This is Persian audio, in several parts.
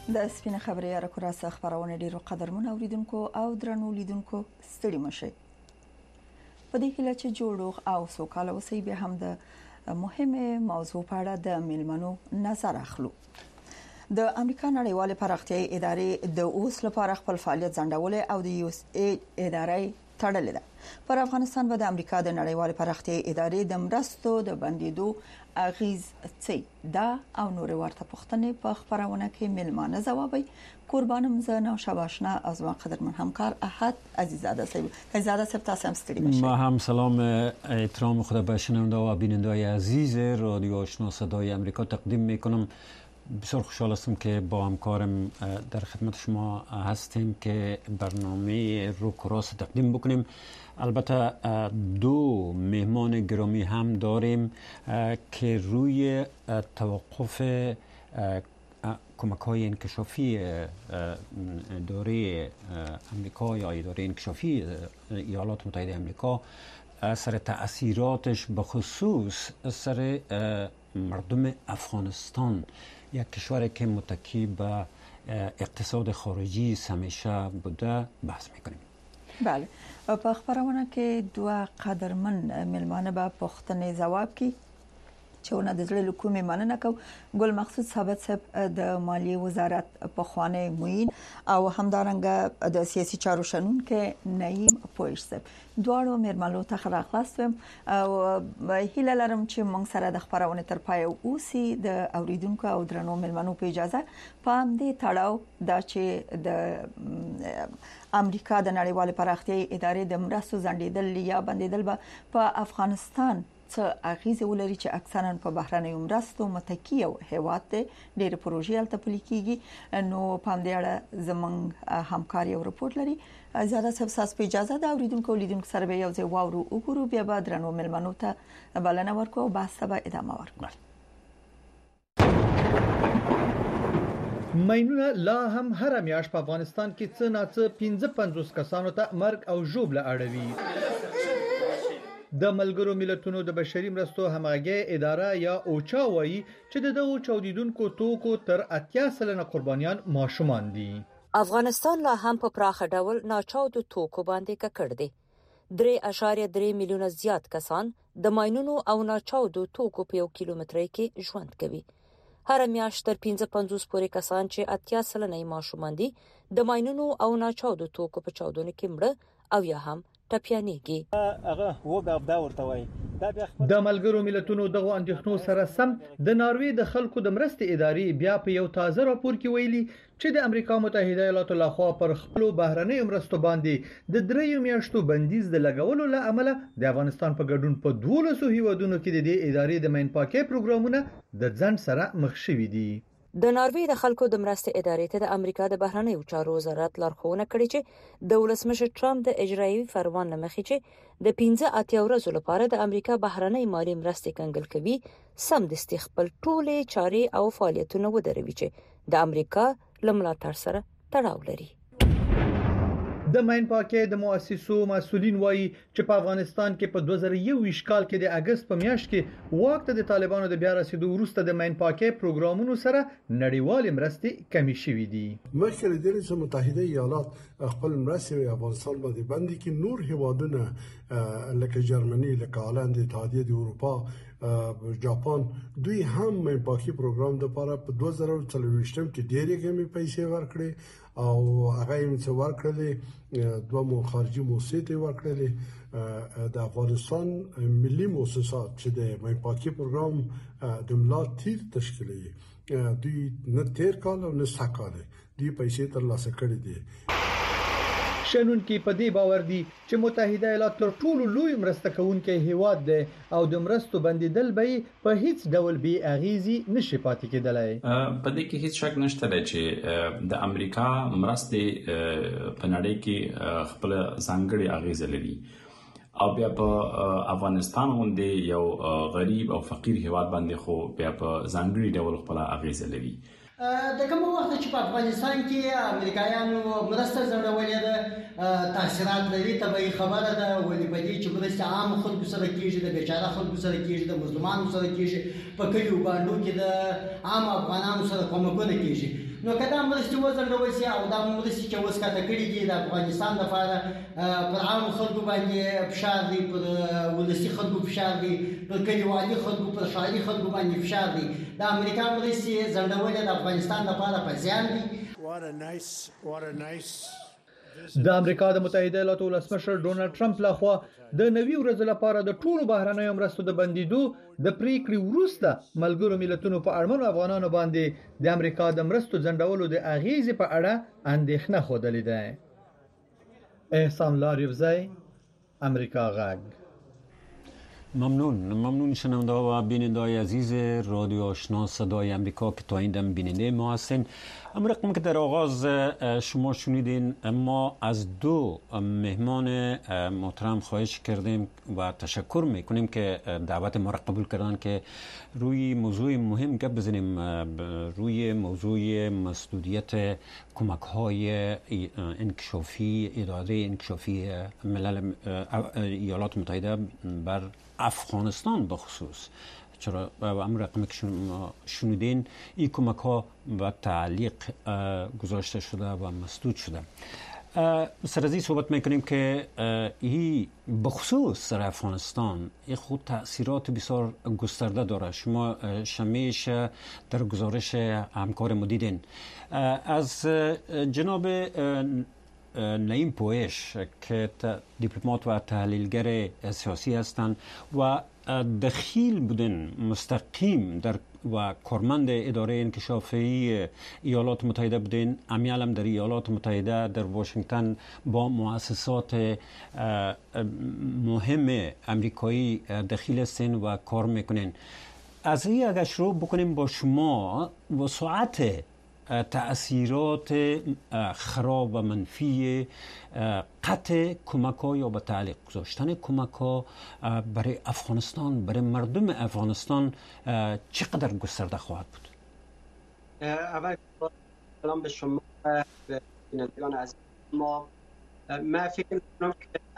د سپینه خبرې یا راکراسه خبرونه ډیرو قدرمن اوریدونکو او درنو لیدونکو ستړي مشه په دې کې چې جوړوغ او سوکاله وسی به هم د مهمه موضوع په اړه د ملمنو نظر اخلو. د امریکا نړیواله پراختیايي ادارې د اوس لپاره خپل فعالیت ځنډول او د یو اس ای ادارې تړلې ده. پر افغانستان به د امریکا د نړیواله پراختیايي ادارې د مرستو د بندیدو اغیز څه دا او نور ورته پوښتنې په خبرونه کې ملمانه ځوابي قربانم زنه شباشنا از ما قدرمن همکار احد عزیزاده صاحب تاسو هم ستړي مشه. ما هم سلام احترام خدا به شنونده و بیننده عزیز رادیو آشنا صدای آمریکا تقدیم میکنم. بسیار خوشحال هستم که با همکارم در خدمت شما هستیم که برنامه رو کراس تقدیم بکنیم. البته دو مهمان گرامی هم داریم که روی توقف کمک‌های انکشافی اداره امریکا یا اداره انکشافی ایالات متحده امریکا سر تأثیراتش به خصوص سر مردم افغانستان، یک کشوری که متکی به اقتصاد خارجی همیشه بوده بحث میکنیم. بله، په خبرونه کې دوه قدرمن ملمانه به پوښتنې ځواب کی چونه د زړه کومې مننه کو. ګل مقصود ثابت صاحب د مالیې وزارت په خوانه موین او همدارنګه د سیاسي چارو شنون کې نعیم پویش صاحب دواړو مرمنو ته خلاصوم او هیله لرم چې موږ سره د خبرونه تر پای اوسي د اوریدونکو او درنو ملمنو په اجازه پام دې تړاو دا چې د امریکا د نړیوال پراختیايي ادارې د مرستو ځنډیدل یا بندیدل په افغانستان څه اغیزه ولري چې اکثرا په بهرنۍ مرستو متکی او هیواد ته ډېر پروژې الته پلي کیږي. نو پام دې اړه زمونږ همکاري او رپورت لري. زیاده سبساس په اجازه د اوریدونکو لیدونکو سره به یو ځای واورو وګورو بیا به درنو ملمنو ته بلنه ورکو او بحث به ادامه ورکړو. ماینونه لا هم هر میاشت په افغانستان کې څه نه څه 55 کسانو ته مرګ او ژوبله اړوي. د ملګرو ملتونو د بشري مرستو همغږي اداره یا اوچا وایي چې دغه چاودیدونکو توکو تر 80 سلنه قربانیان ماشومان دي. افغانستان لا هم په پراخه ډول ناچاودو توکو باندې ککړ دي. 3.3 میلیونه زیات کسان د ماینونو او ناچاودو توکو په 1 کیلومترۍ کې ژوند کوي. هر میاشت تر 55 پورې کسان چې 80 سلنه ماشومان دي د ماینونو او ناچاودو توکو په چاودنو کې مړه او یا هم ټپيانېږي. هغه وګاب دا ورته وایي د ملګرو ملتونو دغه اندېښنو سره سم د ناروې د خلکو د مرستې ادارې بیا په یو تازه راپور کې ویلي چې د امریکا متحده ایالاتو لخوا پر خپل بهرنۍ مرستو باندې د 3 میاشتو بندیز د لګولو له امله د افغانستان په ګډون په 12 هیوادونو کې د دې ادارې د مین پاکي پروګرامونه د ځنډ سره مخ شوي دي. د ناروې د خلکو د مرستې ادارې ته د امریکا د بهرنیو چارو وزارت لارښوونه کړې چې د ولسمشر ټرمپ د اجرایي فرمان لمخې چې د 15 ورځې لپاره د امریکا بهرنۍ مالی مرستې کنګل کوي سمدستي خپل ټولې چارې او فعالیتونه ودروي چې د امریکا لملاتړ سره تړاو لري. د ماین پاکي د مؤسسو مسؤلین وایي چې په افغانستان کې په 2021 کال کې د اگست په میاشت کې وخت د طالبانو د بیا رسیدو وروسته د ماین پاکي پروګرامونو سره نړیوال مرستې کمی شوې دي. مخکې د امریکا متحده ایالات خپل مرستې افغانستان باندې باندې کې نور هیوادونه لکه جرمني، لکه هالند، اتحادیه د اروپا، جاپان دوی هم ماین پاکي پروګرام د لپاره په 2024 کې ډېرې کمی پیسې ورکړي او هغه یې څو ورکړلې دوه خارجي موسسې ورکړلې. د افغانستان ملي موسسات چې د ماین پاکي پروګرام د ملا تیر تشکیلوي دوی نه تیر کال او نه سکاله دوی پیسې ترلاسه کړې دي. شنون کې په دې باور دي چې متحده ایالات تر ټولو لوی مرسته کوونکی هیواد دی او د مرستو بندیدل به په هیڅ ډول بي اغیزي نشي پاتې کېدلای. په دې کې هیڅ شک نشته چې د امریکا مرستې په نړۍ کې خپل ځانګړي اغیزه لري او بیا په افغانستان باندې یو غریب او فقیر هیواد باندې خو بیا په ځانګړي ډول خپل اغیزه لري. د کوم وخت چې په افغانستان کې امریکایانو مرسته ځړولې ده تاثیرات لري طبيعي خبره ده ولې په دې چې مرسته عام خلکو سره کېږي د بیچاره خلکو سره کېږي د مظلومانو سره کېږي په کلیو باندې کې د عام افغانانو سره کومکونه کېږي نو کله مرستې وزنګول شي او دا مرستې چې اوس کاته کړي دي د افغانستان لپاره پر عام خلکو باندې فشار دی، پر ولسي خلکو فشار دی، پر کلیوالي خلکو، پر ښاري خلکو باندې فشار دی. د امریکا مرستې زنګول د افغانستان لپاره په زیان دي. د امریکا د متحده ایالاتو ولسمشر ډونالد ټرمپ لخوا د نوي ورځ لپاره د ټولو بهرنیو مرستو د بندیدو د پریکړې وروسته ملګرو ملتونو په اړمنو افغانانو باندې د امریکا د مرستو ځنډولو د اغیزې په اړه اندېښنه خوده ده. احسان لاریوزی، امریکا غږ. ممنون شنونده و بیننده عزیز رادیو آشنا صدای امریکا که تا این دم بیننده ما هستین. رقم که در آغاز شما شنیدین، ما از دو مهمان محترم خواهش کردیم و تشکر میکنیم که دعوت ما را قبول کردن که روی موضوع مهم گپ بزنیم، روی موضوع مسدودیت کمک های انکشافی اداره انکشافی ملل ایالات متحده بر افغانستان بخصوص. چرا امر رقمی که شنیدین این کمک ها و تعلیق گذاشته شده و مسدود شده. سر از این صحبت میکنیم که این بخصوص سر افغانستان این خود تأثیرات بسیار گسترده داره. شما شمیش در گزارش همکار ما دیدین. از جناب نعیم پویش که دیپلمات و تحلیلگر سیاسی هستند و دخیل بودن مستقیم در و کارمند اداره انکشافی ایالات متحده بودن، امیالم در ایالات متحده در واشنگتن با مؤسسات مهم امریکایی دخیل هستین و کار میکنین. از این اگر شروع بکنیم با شما و ساعت تأثیرات خراب و منفی قطع کمک ها یا به تعلیق گذاشتن کمک ها برای افغانستان، برای مردم افغانستان چقدر گسترده خواهد بود؟ اول سلام به شما و بینندگان عزیز ما. من فکر می‌کنم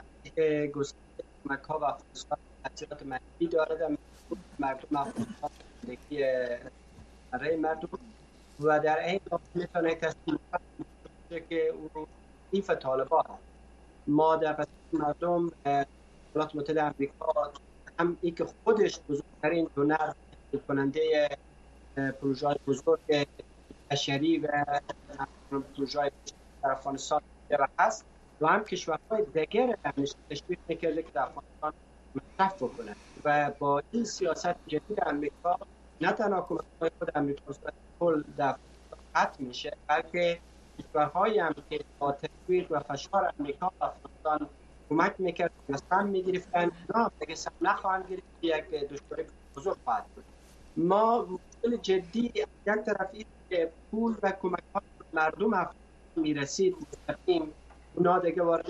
که گسترده کمک ها و افغانستان تأثیرات منفی داره در مردم افغانستان، زندگی برای مردم و در این حال میتونه تصمیم بگیره که اون حریف طالبان. ما در پس مردم ایالات متحده آمریکا هم ای که خودش بزرگترین دونر کننده پروژه بزرگ بشری و پروژه در افغانستان هست و هم کشورهای دیگر همش تشویق میکرده که در افغانستان مصرف بکنه و با این سیاست جدید آمریکا نه تنها کمک‌های خود آمریکا کل در قطع میشه، بلکه کشورهایی هم که با تشویق و فشار آمریکا و افغانستان کمک میکرد مثلا میگرفتن، نه دیگه سم نخواهند گرفت، یک دشواری بزرگ خواهد بود. ما مشکل جدی یک طرف این که پول و کمک ها مردم افغانستان میرسید مستقیم، اونا دیگه وارد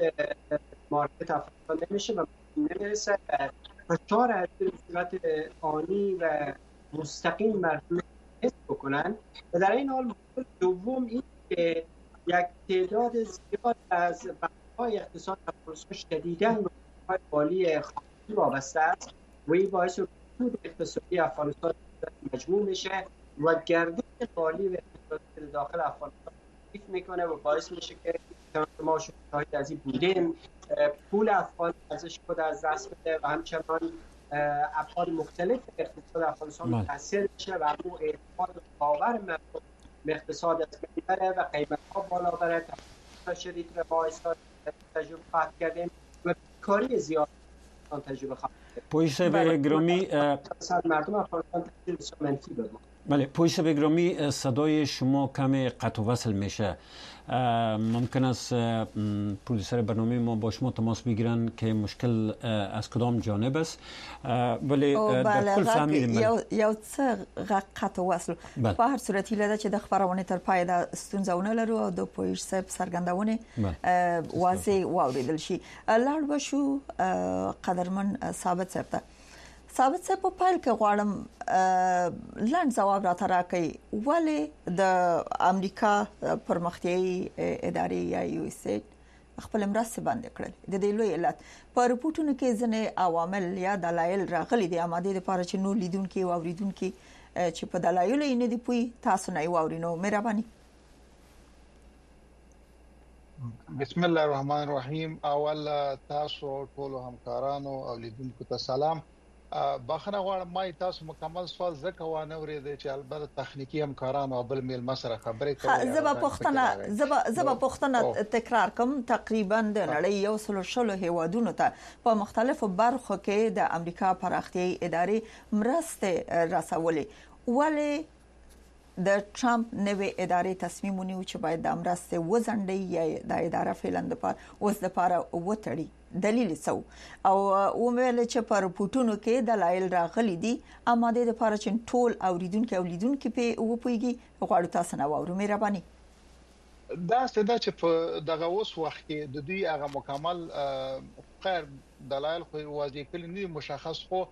مارکت افغانستان نمیشه و نمیرسه. فشار از صورت آنی و مستقیم مردم حس بکنن و در این حال مشکل دوم این که یک تعداد زیاد از بخش‌های اقتصاد افغانستان شدیداً به بخش‌های مالی خارجی وابسته است و این باعث رکود اقتصادی افغانستان مجموع میشه و گردش مالی و اقتصادی داخل افغانستان ضعیف میکنه و باعث میشه که ما شاهد از این بودیم پول افغان ارزش خود از دست بده و همچنان ابعاد مختلف اقتصاد افغانستان متاثر میشه و اون اعتماد باور مردم به اقتصاد از بین بره و قیمت‌ها بالا بره. شدید رو ما تجربه خواهد کردیم و کاری زیاد تجربه خواهد کردیم. پویش به گرامی مردم افغانستان تجربه منفی بدن. بله، پویش به گرامی صدای شما کمی قطع و وصل میشه. ممکن است پرودوسر برنامه ما با شما تماس بگیرن که مشکل از کدام جانب است، ولی در کل فهمیدیم یو څه قطع و وصل په هر صورت لده چې د خبرونه تر پای د ستونزونه لرو او د پویش صاحب سرګندونه واضح واوریدل شي. لاړ بشو قدرمن ثابت صاحب په پایل کې غواړم لاند جواب راته راکړي ولې د امریکا پرمختیایي ادارې یا یو اس ای خپل مرسته باندې کړل. د دې لوی علت په رپورټونو کې ځنې عوامل یا دلایل راغلي دي اماده لپاره چې نو لیدونکو او اوریدونکو چې په دلایل یې نه دی پوي تاسو نه واورینو. مهرباني. بسم الله الرحمن الرحیم. اول تاسو ټول همکارانو او لیدونکو ته سلام. بخښنه غواړم ما تاسو مکمل سوال زکه وانه ورېده چې البته تخنیکی همکارانو او بل میل مسره خبرې کوي. زبا پښتنه تکرار کوم تقریبا د نړۍ یو سلو هیوادونو ته په مختلفو برخو کې د امریکا پراختیايي ادارې مرسته رسولې ولی د ټرمپ نوې ادارې تصمیم ونیو چې باید د مرسته وزنډي یا د اداره فعلن د پر اوس د پر وټړي دلیل څه او ومل چې پر پټونو کې دلایل راغلي دي اما د لپاره چې ټول اوریدونکو په وپويږي غواړو تاسو نه وورو مهرباني. دا ستدا چې په دغه اوس وخت کې د دوی هغه مکمل غیر دلایل خو واضح کړي نه مشخص خو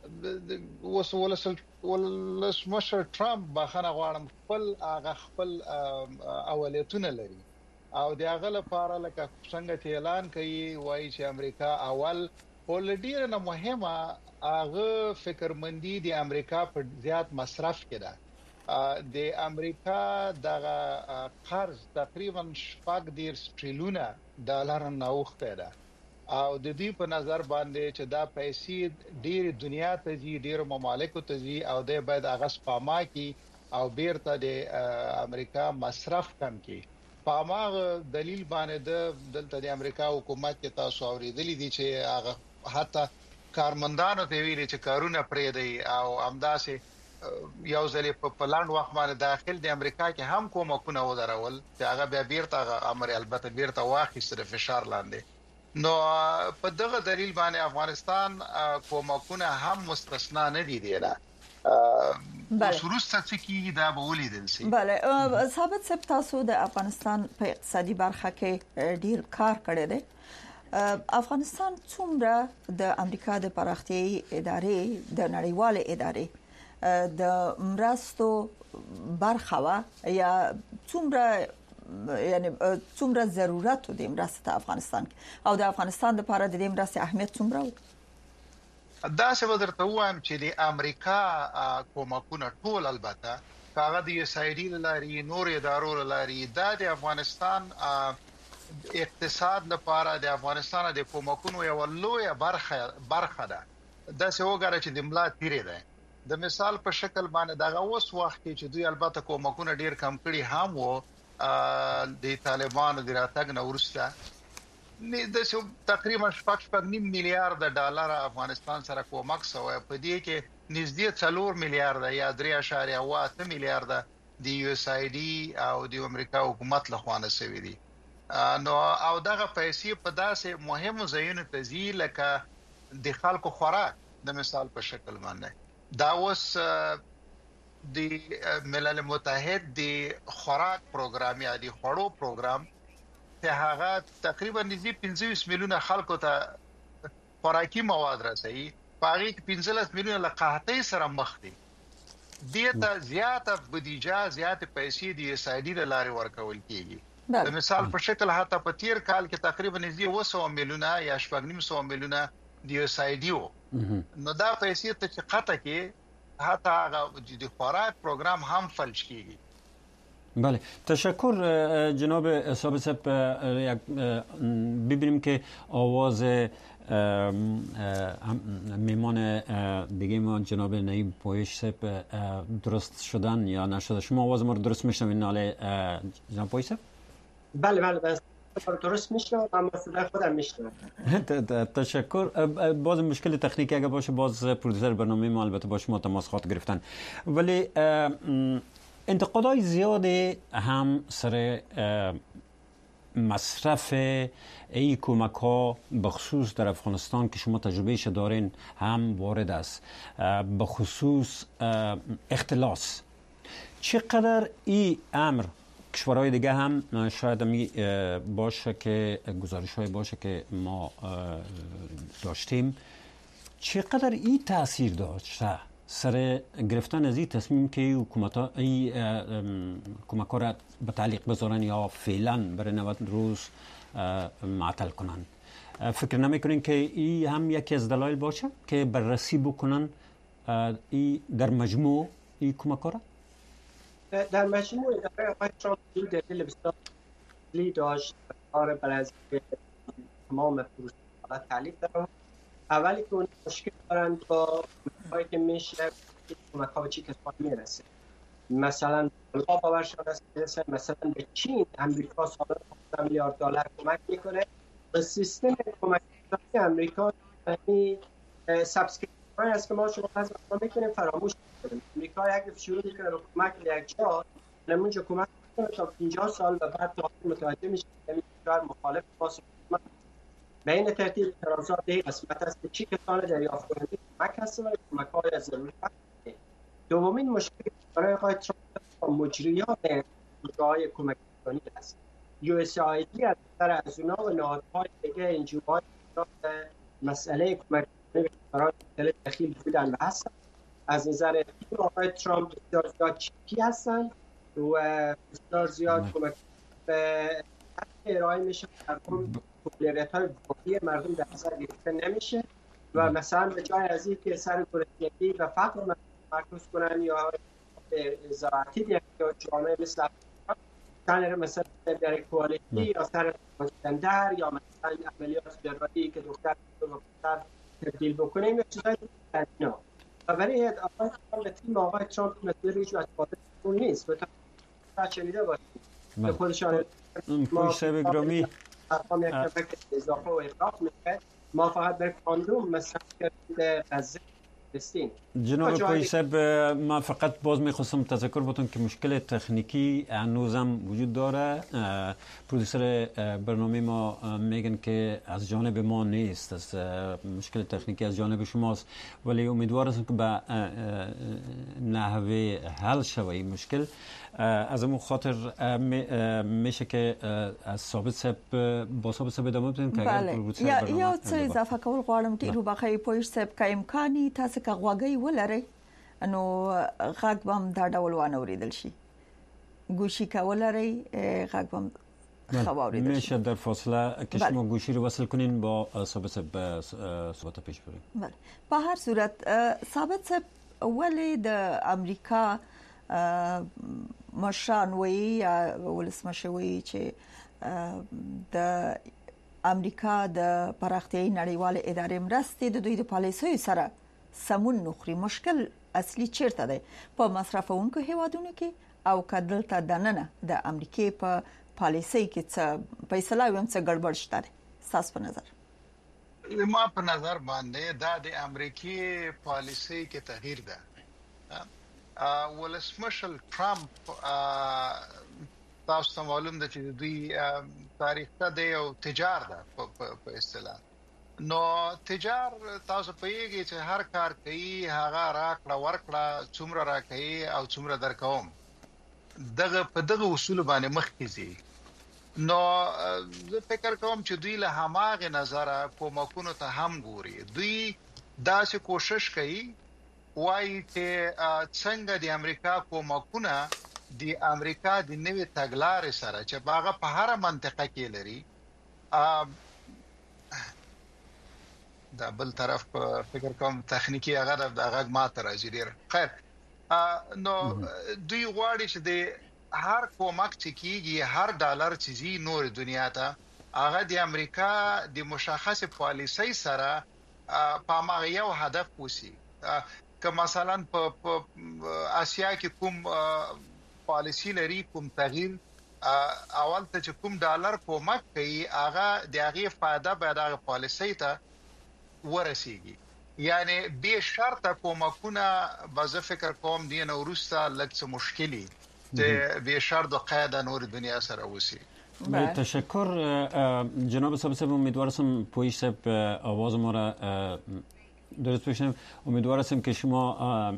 ولس مشر ټرمپ بخنه غواړم خپل اولیتونه لري او د هغه لپاره لکه څنګه چې اعلان کوي وایي چې امریکا اول ولډیر نه مهمه هغه فکرمندي د امریکا په زیات مصرف کړه. د امریکا د قرض تقریبا 14 تریلیون ډالر نه اوخته ده او د دې په نظر باندې چې دا پیسې ډېر دنیا ته دي ډېر ممالکو ته دي او د باید هغه سپما کی او بیرته د امریکا مصرف کم کی. په ماغه دلیل باندې دلته د امریکا حکومت ته تاسو اوریدلی دي چې هغه حتی کارمندانو ته ویلي چې کارونه پرې دی او همداسې یو ځلې په پلاند وخت باندې داخل د امریکا کې هم کومکونه ودرول چې هغه بیا بیرته امر البته بیرته واخیسته فشار لاندې. نو په دغه دلیل باندې افغانستان کومکونه هم مستثنا نه دي دیره وروسته چې دا به ولیدل شي. بله ثابت سپ تاسو د افغانستان په اقتصادي برخه کې ډیر کار کړی دی. افغانستان څومره د امریکا د پراختیايي ادارې د نړیوال ادارې د مرستو برخه وا یا څومره ضرورت د مرسته افغانستان او د افغانستان لپاره د مرسته اهمیت څومره و؟ دا څه درته وایم چې د امریکا کومکونه ټول البته هغه د USAID لاري نور ادارو لاري د افغانستان اقتصاد لپاره د افغانستان د کومکونو یو لوی برخه ده. دا څه وګړي چې د ملا تیرې ده د مثال په شکل باندې دغه اوس وخت کې چې دوی البته کومکونه ډیر کم کړي هم وو د طالبانو د راتګ نه ورسته د تقریبا 4.5 میلیارډ ډالر افغانستان سره کومک شوی په دې کې نږدې 4 میلیارډ یا 3.8 میلیارډ د USAID او د امریکا حکومت له خوانه شوی دي. نو او دغه پیسې په داسې مهمو ځایونو ته ځي لکه د خلکو خوراک د مثال په شکل باندې دا اوس د ملل متحد د خوراک پروګرام یا د خوړو پروګرام ته هغه تقریبا نږدې 25 میلیونه خلکو ته خوراکي مواد رسوي په هغه کې 15 میلیونه لقحطۍ سره مخ دي. دته زیاته بودیجه زیاته پیسې د USAID لارې ورکول کیږي. د مثال په شکل حتی په تیر کال کې تقریبا نږدې 200 میلیونه یا 900 میلیونه د USAID نو دا پیسې ته چې قطه کې حتی هغه د خوراک پروگرام هم فلج کیږي. بله تشکر جناب ثابت صاحب. ببینیم که آواز میمان دیگه ما جناب نعیم پویش صاحب درست شدن یا نشده. شما آواز ما رو درست میشنوین ناله جناب پویش صاحب؟ بله درست میشنم اما صدا خودم میشنم. تشکر. باز مشکل تکنیکی اگه باشه باز پرودوسر برنامه ما البته با شما تماس خواهد گرفتن. ولی انتقادهای زیادی هم سر مصرف ای کمک ها بخصوص در افغانستان که شما تجربهش دارین هم وارد است، بخصوص اختلاس. چقدر این امر کشورهای دیگه هم شاید باشه که گزارش های باشه که ما داشتیم، چقدر این تأثیر داشته سر گرفتن از این تصمیم که کمک ها را به تعلیق بذارن یا فعلا برای 90 روز معطل کنن؟ فکر نمیکنین که این هم یکی از دلایل باشه که بررسی بکنن این در مجموع این کمک ها را؟ در مجموع اداره آقای ترامپ دلیل بسیار داشت کار برای تمام پروسه تعلیف دارم. اولی که اون مشکل دارن با کمک‌هایی که میشه کمک‌ها به چی کسانی میرسه. مثلا دلار باورشان است مثلا به چین امریکا سالا 15 میلیارد دلار کمک میکنه. به سیستم کمک امریکا یعنی سابسکریپشن است که ما شما از ما میکنیم فراموش کنیم. امریکا یک شروع میکنه به کمک یک جا، اونجا کمک میکنه تا 50 سال و بعد تا متوجه میشه که این مخالف با به این ترتیب اعتراضات به قسمت است که چی کسان دریافت کننده کمک هستند و کمک‌های ضروری هستند. دومین مشکل برای آقای ترامپ مجریان پروژه‌های کمک انسانی است. USAID از اونا و نهادهای دیگه انجمن‌های مسئله کمک انسانی برای مختلف دخیل بودن و هستند. از نظر آقای ترامپ بسیار زیاد چیکی هستند و بسیار زیاد کمک به ارائه میشه اقلیت‌های واقعی مردم در نظر گرفته نمیشه و مثلا به جای از این که سر گرسنگی و فقر مرکز کنن یا زراعتی یا جامعه مثل افغانستان مثلا در کوالیتی یا سر ترانسجندر یا مثلا عملیات جراحی که دختر و پسر تبدیل بکنیم یا چیزایی در اینا. و برای آقای ترامپ تیم آقای ترامپ مثل ریج و اتفاقات نیست و تا چنیده باشید که خودشان پویسه گرامی ارقام یک کمک اضافه و اضافه میکرد ما فقط در کاندوم مثلا غزه فلسطین. جناب پویسه ما فقط باز میخواستم تذکر بکنم که مشکل تکنیکی هنوزم وجود داره. پرودوسر برنامه ما میگن که از جانب ما نیست، از مشکل تکنیکی از جانب شماست، ولی امیدوار هستم که به نحوه حل شود این مشکل. از اون خاطر میشه که از ثابت صاحب با ثابت صاحب ادامه بدیم که اگر پروډوسر برنامه یا څه اضافه کول غواړم چې روبخای پویش صاحب که امکاني تاسو که غوږی ولرئ نو غږ بم دا ډول وانه اوریدل شي، گوشی کولرئ غږ بم خواوریدل شي. میشه در فاصله که شما گوشی رو وصل کنین با ثابت صاحب صحبت پیش بریم. بله په هر صورت ثابت صاحب ولې د امریکا مشران وی یا ولسمشر وی چې د امریکا د پراختیايي نړیوال ادارې مرستې د دوی د پالیسیو سره سمون نخري. مشکل اصلي چیرته دی؟ په مصرفونکو هیوادونو کې او کدلته دننه د امریکای په پالیسي کې څه فیصله ویم څه ګډوډ شته تاسو په نظر؟ ما په نظر باندې دا د امریکای پالیسي کې تغییر ده. ولسمشر ترامپ تاسو ته معلوم ده چې دوی تاریخ ته دی او تجار ده په اصطلاح. نو تجار تاسو په یوه چې هر کار کوي هغه راکړه ورکړه څومره راکړي او څومره درکوم دغه په دغه اصول باندې مخ کیږي. نو زه فکر کوم چې دوی له هماغه نظر کومکونو ته هم ګوري. دوی داسې کوشش کوي وایي چې څنګه د امریکا کومکونه د امریکا د نوې تګلارې سره چې باغه په هر منطقه کې لري. دا بل طرف په فکر کوم تخنیکی هغه د هغه ماته راځي ډیر خیر. نو دوی غواړي چې د هر کومک چې کیږي هر ډالر چې زی نور دنیا ته هغه د امریکا د مشخص پالیسي سره په ما یو هدف وسی. که مثلا په آسیا کې کوم پالیسی لري کوم تغییر اول ته چې کوم ډالر کومک کوي هغه د هغه فائدہ به د پالیسی ته ورسیږي. یعنی به شرط کومکونه باز فکر کوم دین ورسته لکه مشکلی ته به شرط قاعده نور دنیا سره وسی. تشکر جناب صاحب. امیدوار هستم پویش صاحب آواز ما را درست بشنویم. امیدوار هستم که شما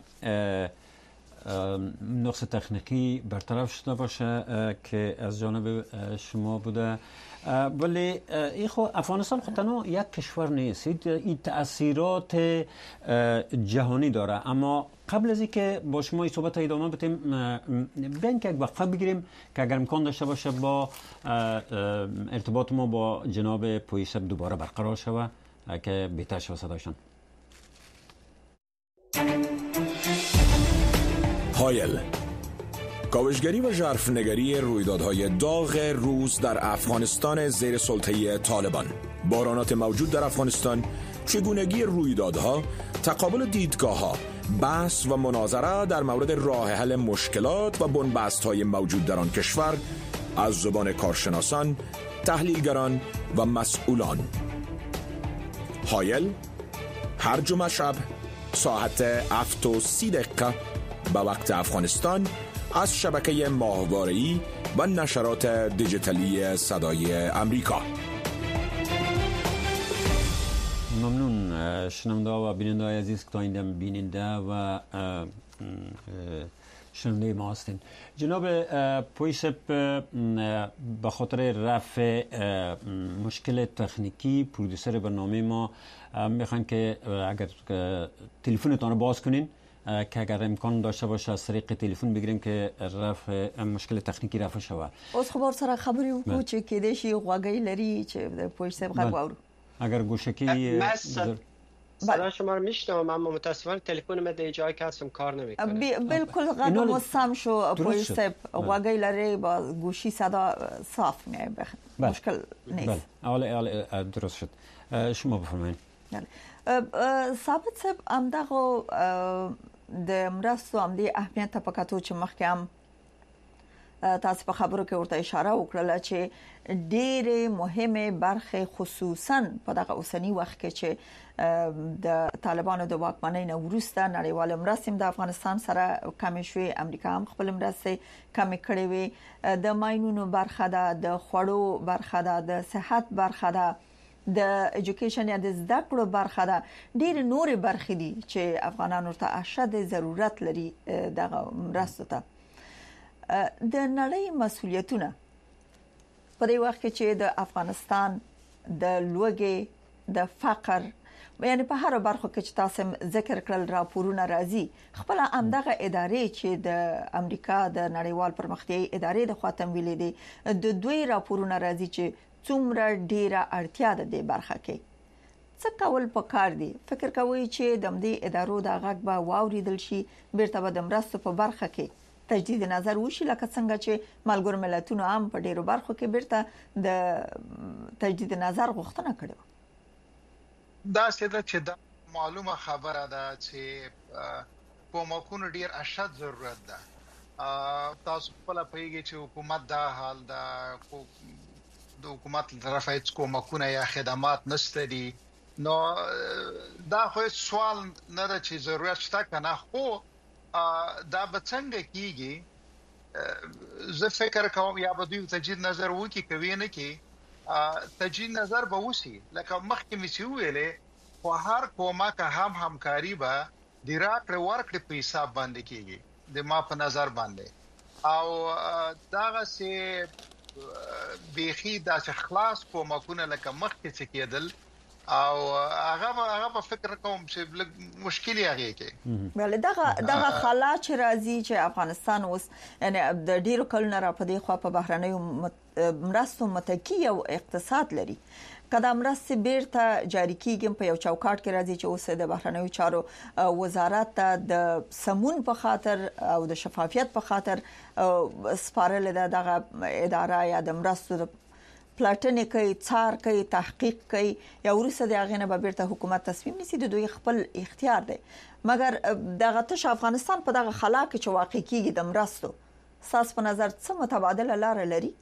نقص تکنیکی برطرف شده باشه که از جانب شما بوده. ولی این خب افغانستان خود تنها یک کشور نیست، این تأثیرات جهانی داره. اما قبل از اینکه با شما این صحبت ادامه بدیم بیاین که یک وقفه بگیریم که اگر امکان داشته باشه با ارتباط ما با جناب پویش دوباره برقرار شود که بهتر شود صداشون. هایل کاوشگری و ژرفنگری رویدادهای داغ روز در افغانستان زیر سلطه طالبان، بحرانات موجود در افغانستان، چگونگی رویدادها، تقابل دیدگاه‌ها، بحث و مناظره در مورد راه حل مشکلات و بنبست‌های موجود در آن کشور از زبان کارشناسان، تحلیلگران و مسئولان. حایل هر جمعه شب ساعت 7:30 به وقت افغانستان از شبکه ماهواره‌ای و نشرات دیجیتالی صدای امریکا. ممنون شنونده و بیننده عزیز که تا اینجا بیننده و شنونده ما هستین. جناب پویسپ، به خاطر رفع مشکل تکنیکی پرودوسر برنامه ما میخوایم که اگر تلفنتان رو باز کنین که اگر امکان داشته باشه از طریق تلفن بگیریم که رفع مشکل تکنیکی رفع شود. اوس خبر سره خبرې وکړو چې کې د شي غوګي لري چې د پولیس غږ واورو. اگر گوشکی صدا شما رو میشنوم اما متاسفانه تلفن من در جایی که هستم کار نمیکنه. بالکل غږ مستم شو پولیس غوګي لري با گوشی صدا صاف میاد مشکل نیست. بله درست شد. شما بفرمایید. ثابت صاحب همدغه د مرستو هم د اهمیت په کتو چې مخکې هم تاسو په خبرو کې ورته اشاره وکړه چې ډېرې مهمه برخه خصوصا په دغه اوسنی وخت کې چې د طالبانو د واکمنۍ نه وروسته نړیوال مرستې د افغانستان سره کمې شوې، امریکا هم خپل مرستې کمې کړې وي، د ماینونو برخه ده، د خوړو برخه ده، د صحت برخه ده، د ایجوکیشن یا د زده کړو برخه ده، ډېر نور برخې دي چې افغانانو ته اشد ضرورت لري دغه مرستو ته. د نړۍ مسؤلیتونه په دې وخت کې چې د افغانستان د لوږې، د فقر، یعنی په هر برخه کې چې تاسو ذکر کړل راپورونه راځي، خپل همدغه ادارې چې د امریکا د نړیوال پرمختیایي ادارې د خوا تمویل دي، د دوی راپورونه راځي چې څومره ډیره اړتیا ده د برخه کې. څه کول پکار دي؟ فکر کوي چې د دې ادارو د غږ به واوریدل شي، بیرته به د مرستو په برخه کې تجدید نظر وشي، لکه څنګه چې ملګرو ملتونو هم په ډیرو برخو کې بیرته د تجدید نظر غوښتنه کړې. دا څه چې دا معلومه خبره ده چې کومکونو ډیر اشد ضرورت ده. تاسو په لپاره پیږي چې حکومت دا حال ده، د حکومت طرفه هیڅ کومکونه یا خدمات نشته دي. نو دا خو سوال نه ده چې ضرورت شته کنه، خو دا به څنګه کیږي؟ زه فکر کوم یا به دوی تجدید نظر وکي کوي نه کی تجدید نظر به وسی، لکه مخکې مې ویلې خو هر کومه که همکاري به د راکړې ورکړې په حساب باندې کیږي د ما په نظر باندې، او داغه سي بيخي د خلاص کومکونه لکه مخکې څه کېدل او هغه په فکر کوم چې مشکلي هغه کې. بله دغه خلا چې راځي چې افغانستان اوس یعنی د ډیرو کلونو را په دې خوا په بهرنیو مرستو متکی او اقتصاد لري. کله مرستې بیرته جاری کیږي په یو چوکاټ کې راځي چې اوس د بهرنیو چارو وزارت د سمون په خاطر او د شفافیت په خاطر سپارل دغه اداره یا د مرستو پلاتنې کوي، څار کوي، تحقیق کوي، یا ورسره د اغینه به بیرته حکومت تصمیم نیسي، د دوی خپل اختیار دی. مګر دغه تش افغانستان په دغه خلا کې چې واقع کیږي د مرستو، ساس په نظر څه متبادل لار لري؟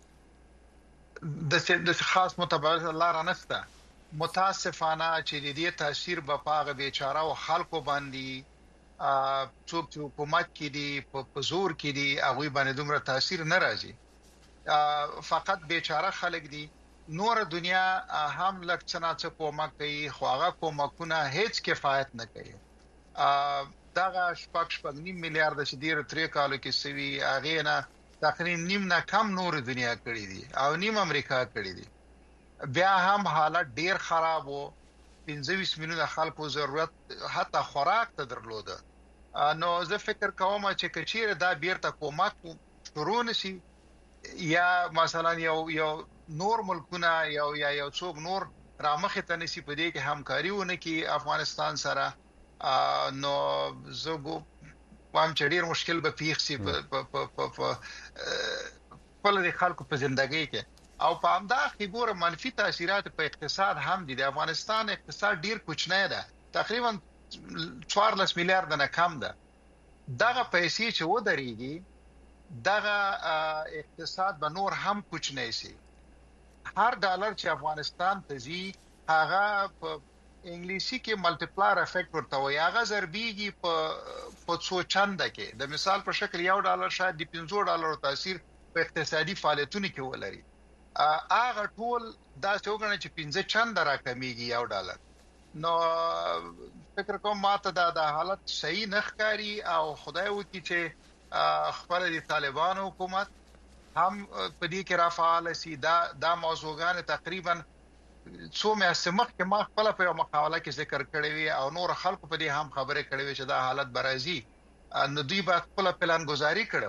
د خاص متبادل لار نشته. متاسفانه چې د دې تاثیر په پاغه بیچاره او خلکو باندې څوک چې حکومت کې دي په زور کې دي هغه باندې دومره تاثیر نه راځي. فقط بیچاره خلک دي، نور دنیا هم لکه څنګه کومک کوي، خو هغه کومکونه هیڅ کفایت نه کوي. دغه شپږ میلیارډ چې ډیر ترې کالو کې سوي هغه نه تقریبا نیم نه کم نور دنیا کړی دي او نیم امریکا کړی دي. بیا هم حالت ډیر خراب وو، 25 میلیونه خلکو ضرورت حتی خوراک ته درلوده. نو زه فکر کوم چې کچیر دا بیرته کومک شروع نشي یا مثلا یو نور ملکونه یو څوک نور رامخه ته نشي په دې کې همکاري ونه کی افغانستان سره، نو زه وام چې ډیر مشکل به پیښ شي په خلکو په ژوندۍ کې او په همدا خبره منفي تاثیرات په اقتصاد هم دي. د افغانستان اقتصاد ډیر کوچنی ده، تقریبا 14 میلیارډ نه کم ده. دغه پیسې چې ودرېږي دغه اقتصاد به نور هم کوچنی شي. هر ډالر چې افغانستان ته ځي هغه په انګلیسي کې ملټیپلایر افیکټ ورته وایي، هغه ضربېږي په څو چنده کې. د مثال په شکل $1 شاید د $15 تاثیر په اقتصادي فعالیتونو کې ولري. هغه ټول دا څه وګڼي چې 15 چنده راکمېږي $1. نو فکر کوم ماته دا حالت صحیح نه ښکاري او خدای وکړي چې خپل د طالبانو حکومت هم په دې کې رافعال شي. دا موضوعګان تقریبا څو میاشتې مخکې ما خپل په یو مقاله کې ذکر کړی وی او نور خلکو په دې هم خبرې کړې وی چې دا حالت برازي نو دوی به خپل پلان گذاری کړو.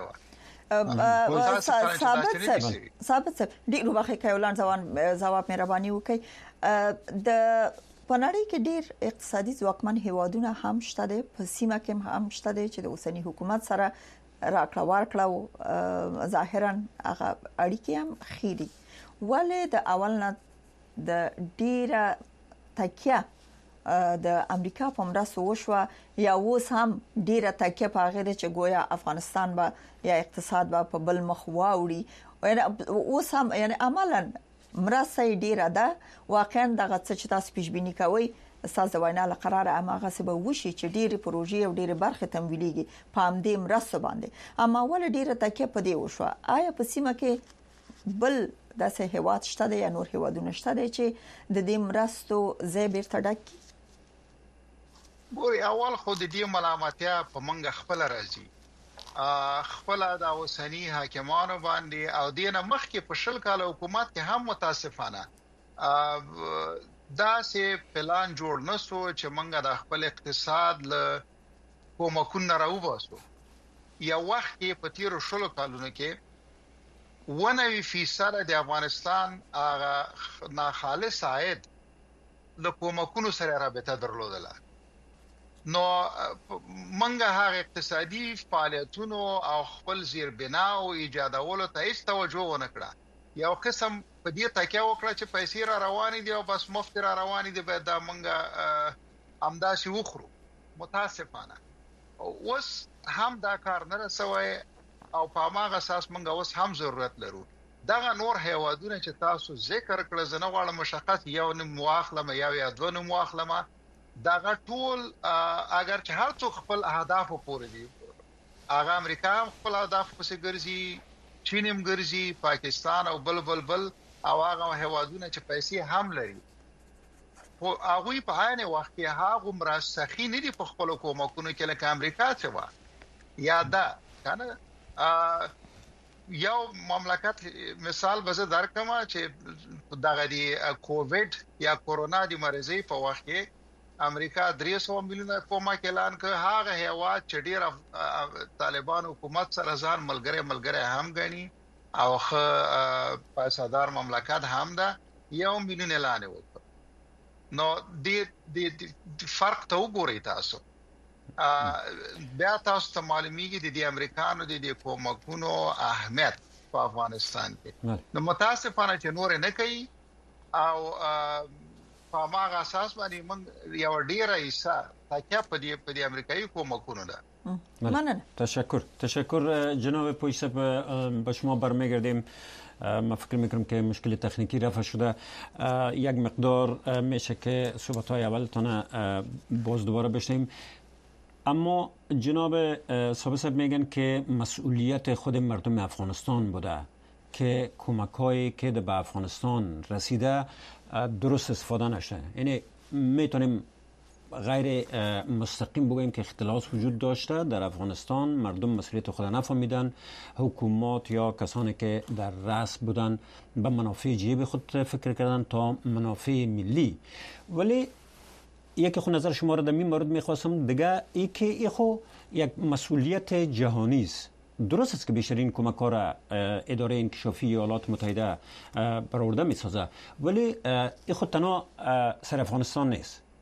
ثابت ډیر وخت کې اعلان ځواب مهرباني وکړي. د پناړی کې ډیر اقتصادي ځواکمن هیوادونه هم شته دي، په سیمه کې هم شته دي چې د اوسنی حکومت سره راکړه ورکړه ظاهرا هغه اړیکې هم خېری، ولې د اولنه د ډیره تکیه د امریکا په مرسته وشو یا اوس هم ډیره تکیه په هغه چې گویا افغانستان با یا اقتصاد با په بل مخ واوړي اوس هم یعنی عملاً مرسته ډیره ده. واقعا دغه څه چې تاسو پیشبینی کوي استاد وینا له قرار اماغه سبب وشي چې ډیره پروژې او ډیره برخه تمویلېږي په همدې مرسته باندې، اما ول ډیره تکیه په دی وشو. آیا په سیمه کې بل داسې هیواد شته یا نور هیوادونه شته چې د دې مرستو ځای بیرته ډکې؟ ګوري اول خو د دې ملامتیا په منګه خپل راځي، خپل د اوسنی حاکمانو باندې او دینه مخکې په شل کال حکومت کې هم متاسفانه دا سه پلان جوړ نسو چې منګه د خپل اقتصاد له کومکونه راوباسو. یو وخت کې په تیر شلو کالونو کې 90% د افغانستان هغه ناخالص عاید له کومکونو سره رابطه درلودله. نو منګه هغه اقتصادي فعالیتونو او خپل زیربنا او ایجادولو ته هیڅ توجه ونه کړه. یو قسم په دې تکیه وکړه چې پیسې را روانې دي او بس مفت را روانې دي، به دا منګه امداسي وخرو. متاسفانه اوس هم دا کار نه رسوي او په ماغه اساس منګه اوس هم ضرورت لرو. دغه نور هیوادونه چې تاسو ذکر کړل زنه غواړم مشخص یو نوم واخلم یا دوه نوم واخلم، دغه ټول اگر چې هر څوک خپل اهداف پوره دي، هغه امریکا هم خپل اهداف پسې ګرځي، چین هم ګرځي، پاکستان او بل او هغه هیوادونه چې پیسې هم لري خو هغه په عین وخت کې هغه مرسخي نه دي په خپل کومکونو کې لکه امریکا چې وا یا دا کنه. یو مملکت مثال به زه درکم چې دغه دی کووډ یا کورونا دی مرزي په وخت کې امریکا 300 میلیونه کومک اعلان کړ. هغه هیواد چې ډیر طالبان حکومت سره ځان ملګری هم غني او پاسدار مملکت هم ده 1 میلیون اعلان وکړ. نو د فرق ته وګورئ تاسو. بیا تاسو ته معلومیږي د امریکانو د کومکونو اهمیت په افغانستان کې. نو متاسفانه چې نور نه کوي او په ماغه اساس باندې موږ یو ډیره ایسا تکیه په دې امریکایي کومکونو ده. ممنون. تشکر جناب پویسه. به شما برمیگردیم. ما فکر میکنم که مشکل تکنیکی رفع شده. یک مقدار میشه که صحبت‌های اولتون باز دوباره بشنیم. اما جناب صاحب صاحب میگن که مسئولیت خود مردم افغانستان بوده که کمک‌هایی که به افغانستان رسیده درست استفاده نشه. یعنی میتونیم غیر مستقیم بگوییم که اختلاس وجود داشته در افغانستان، مردم مسئولیت خود نفهمیدن، حکومات یا کسانی که در رأس بودن به منافع جیب خود فکر کردن تا منافع ملی. ولی یکی خود نظر شما را در این مورد میخواستم دیگه ای که ای خو یک مسئولیت جهانی است. درست است که بیشترین کمک‌ها را اداره انکشافی ایالات متحده برآورده می‌سازه، ولی این خود تنها سر افغانستان نیست.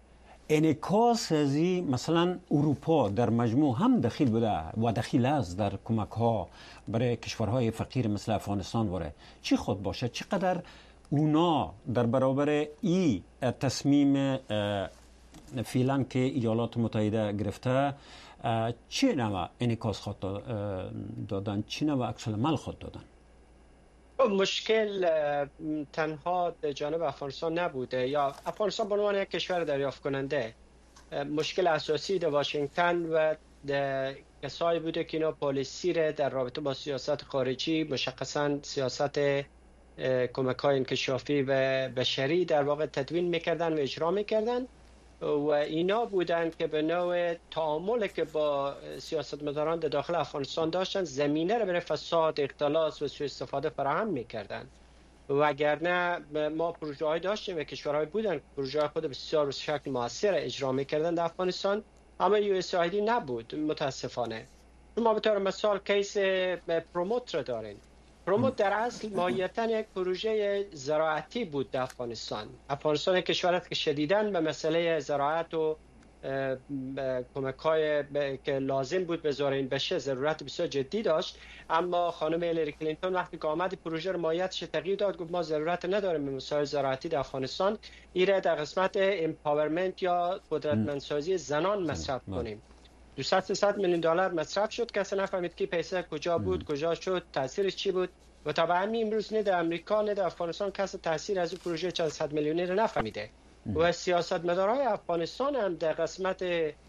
انعکاس ازی مثلا اروپا در مجموع هم دخیل بوده و دخیل است در کمک ها برای کشورهای فقیر مثل افغانستان وره چی خود باشه چقدر اونا در برابر این تصمیم فعلا که ایالات متحده گرفته چه نوع انعکاس خود دادن چه نوع عکس العمل خود دادن؟ مشکل تنها جانب افغانستان نبوده یا افغانستان به عنوان یک کشور دریافت کننده مشکل اساسی در واشنگتن و کسایی بوده که اینا پالیسی را در رابطه با سیاست خارجی مشخصا سیاست کمک‌های انکشافی و بشری در واقع تدوین میکردن و اجرا میکردن و اینا بودن که به نوع تعامل که با سیاستمداران در داخل افغانستان داشتن زمینه را برای فساد، اختلاس و سوء استفاده فراهم میکردن وگرنه ما پروژه‌های داشتیم و کشورهای بودن پروژه خود بسیار به شکل مؤثر اجرا میکردن در افغانستان اما USAID نبود متاسفانه. ما به طور مثال کیس پروموت را داریم. پروموت در اصل ماهیتاً یک پروژه زراعتی بود در افغانستان. افغانستان کشوری است که شدیداً به مسئله زراعت و کمک‌های که لازم بود بذارین بشه ضرورت بسیار جدی داشت اما خانم هیلاری کلینتون وقتی که آمد پروژه رو ماهیتش تغییر داد گفت ما ضرورت نداریم به مسائل زراعتی در افغانستان ایره در قسمت امپاورمنت یا قدرتمندسازی زنان مصرف کنیم. 200-300 میلیون دلار مصرف شد کسی نفهمید که پیسه کجا بود کجا شد تاثیرش چی بود و طبعا امروز نه در امریکا نه در افغانستان کسی تاثیر از اون پروژه چند صد میلیونی رو نفهمیده و سیاستمدارای افغانستان هم در قسمت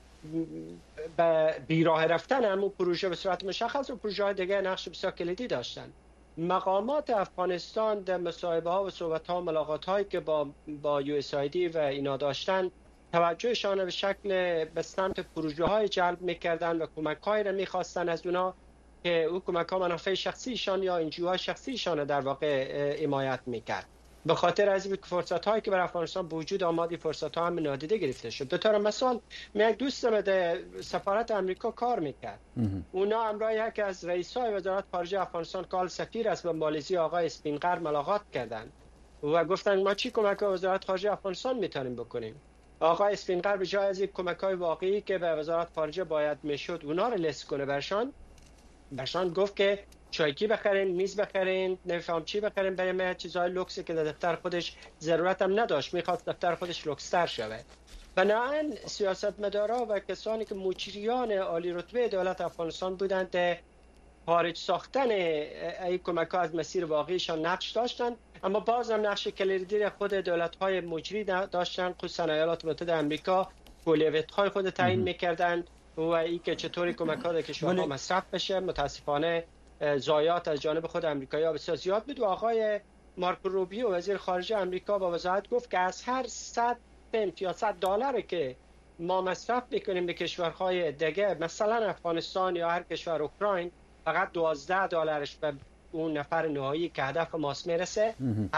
بیراه رفتن هم پروژه به صورت مشخص و پروژه های دیگه نقش بسیار کلیدی داشتن. مقامات افغانستان در مصاحبه ها و صحبت ها و ملاقات هایی که با USAID و اینا داشتن توجهشان به شکل به سمت پروژه های جلب میکردن و کمک های را میخواستن از اونا که او کمک ها منافع شخصیشان یا انجیوهای شخصیشان در واقع حمایت میکرد. به خاطر از این فرصت هایی که برای افغانستان به وجود آمد فرصت ها هم نادیده گرفته شد. به طور مثال من یک دوستم در سفارت امریکا کار میکرد اونا همراه یکی از رئیسای وزارت خارجه افغانستان که سفیر است به مالزی آقای اسپینقر ملاقات کردند و گفتن ما چی کمک به وزارت خارجه افغانستان میتونیم بکنیم. آقای اسپینقر به جای از این کمک‌های واقعی که به وزارت خارجه باید میشد اونا رو لیست کنه برشان گفت که چایکی بخرین، میز بخرین، نمیفهم چی بخرین برای من چیزای لوکسی که در دفتر خودش ضرورت هم نداشت میخواست دفتر خودش لوکستر شوه. بنابراین سیاستمدارا و کسانی که مجریان عالی رتبه دولت افغانستان بودند در خارج ساختن این کمک‌ها از مسیر واقعیشان نقش داشتند اما باز هم نقش کلیدی خود دولت‌های مجری داشتن خصوصا ایالات متحده آمریکا اولویت‌های خود تعیین می‌کردند و این که چطوری کمک‌ها در کشورها مصرف بشه. متاسفانه ضایعات از جانب خود آمریکایی‌ها بسیار زیاد بود و آقای مارکو روبیو وزیر خارجه آمریکا با وضاحت گفت که از هر 100 سنت یا $100 که ما مصرف می‌کنیم به کشورهای دیگه مثلا افغانستان یا هر کشور اوکراین فقط $12 به اون نفر نهایی که هدف ماست میرسه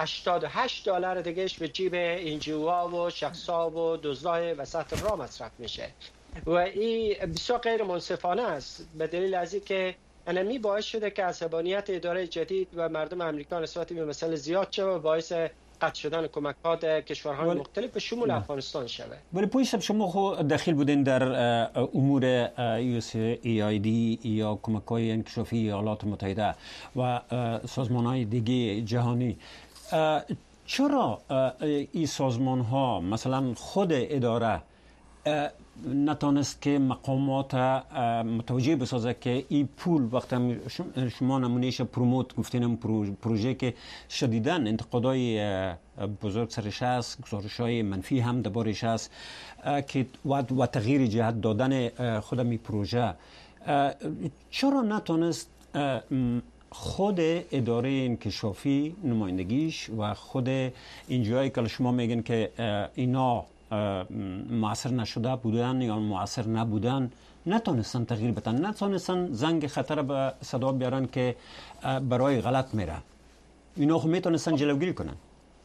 $88 دیگهش به جیب انجیوها و شخصا و دزدای وسط راه مصرف میشه و این بسیار غیر منصفانه است به دلیل از اینکه انمی باعث شده که عصبانیت اداره جدید و مردم امریکا نسبت به مسئله زیاد شده و باعث قطع شدن کمک‌ها در کشورهای مختلف به شمول افغانستان شده. ولی پویسب شما خود دخیل بودین در امور USAID یا کمک‌های انکشافی ایالات متحده و سازمان‌های دیگه جهانی چرا این سازمان‌ها مثلا خود اداره نتانست که مقامات متوجه بسازه که این پول وقتی شما نمونهش پروموت گفتین پروژه که شدیداً انتقادای بزرگ سرش هست گزارش‌های منفی هم دربارش هست که و تغییر جهت دادن خود می پروژه چرا نتونست خود اداره انکشافی نمایندگیش و خود اینجایی که شما میگن که اینا مؤثر نشده بودن یا مؤثر نبودن نتونستن تغییر بدن نتونستن زنگ خطر به صدا بیارن که برای غلط میره اینا خب میتونستن جلوگیری کنن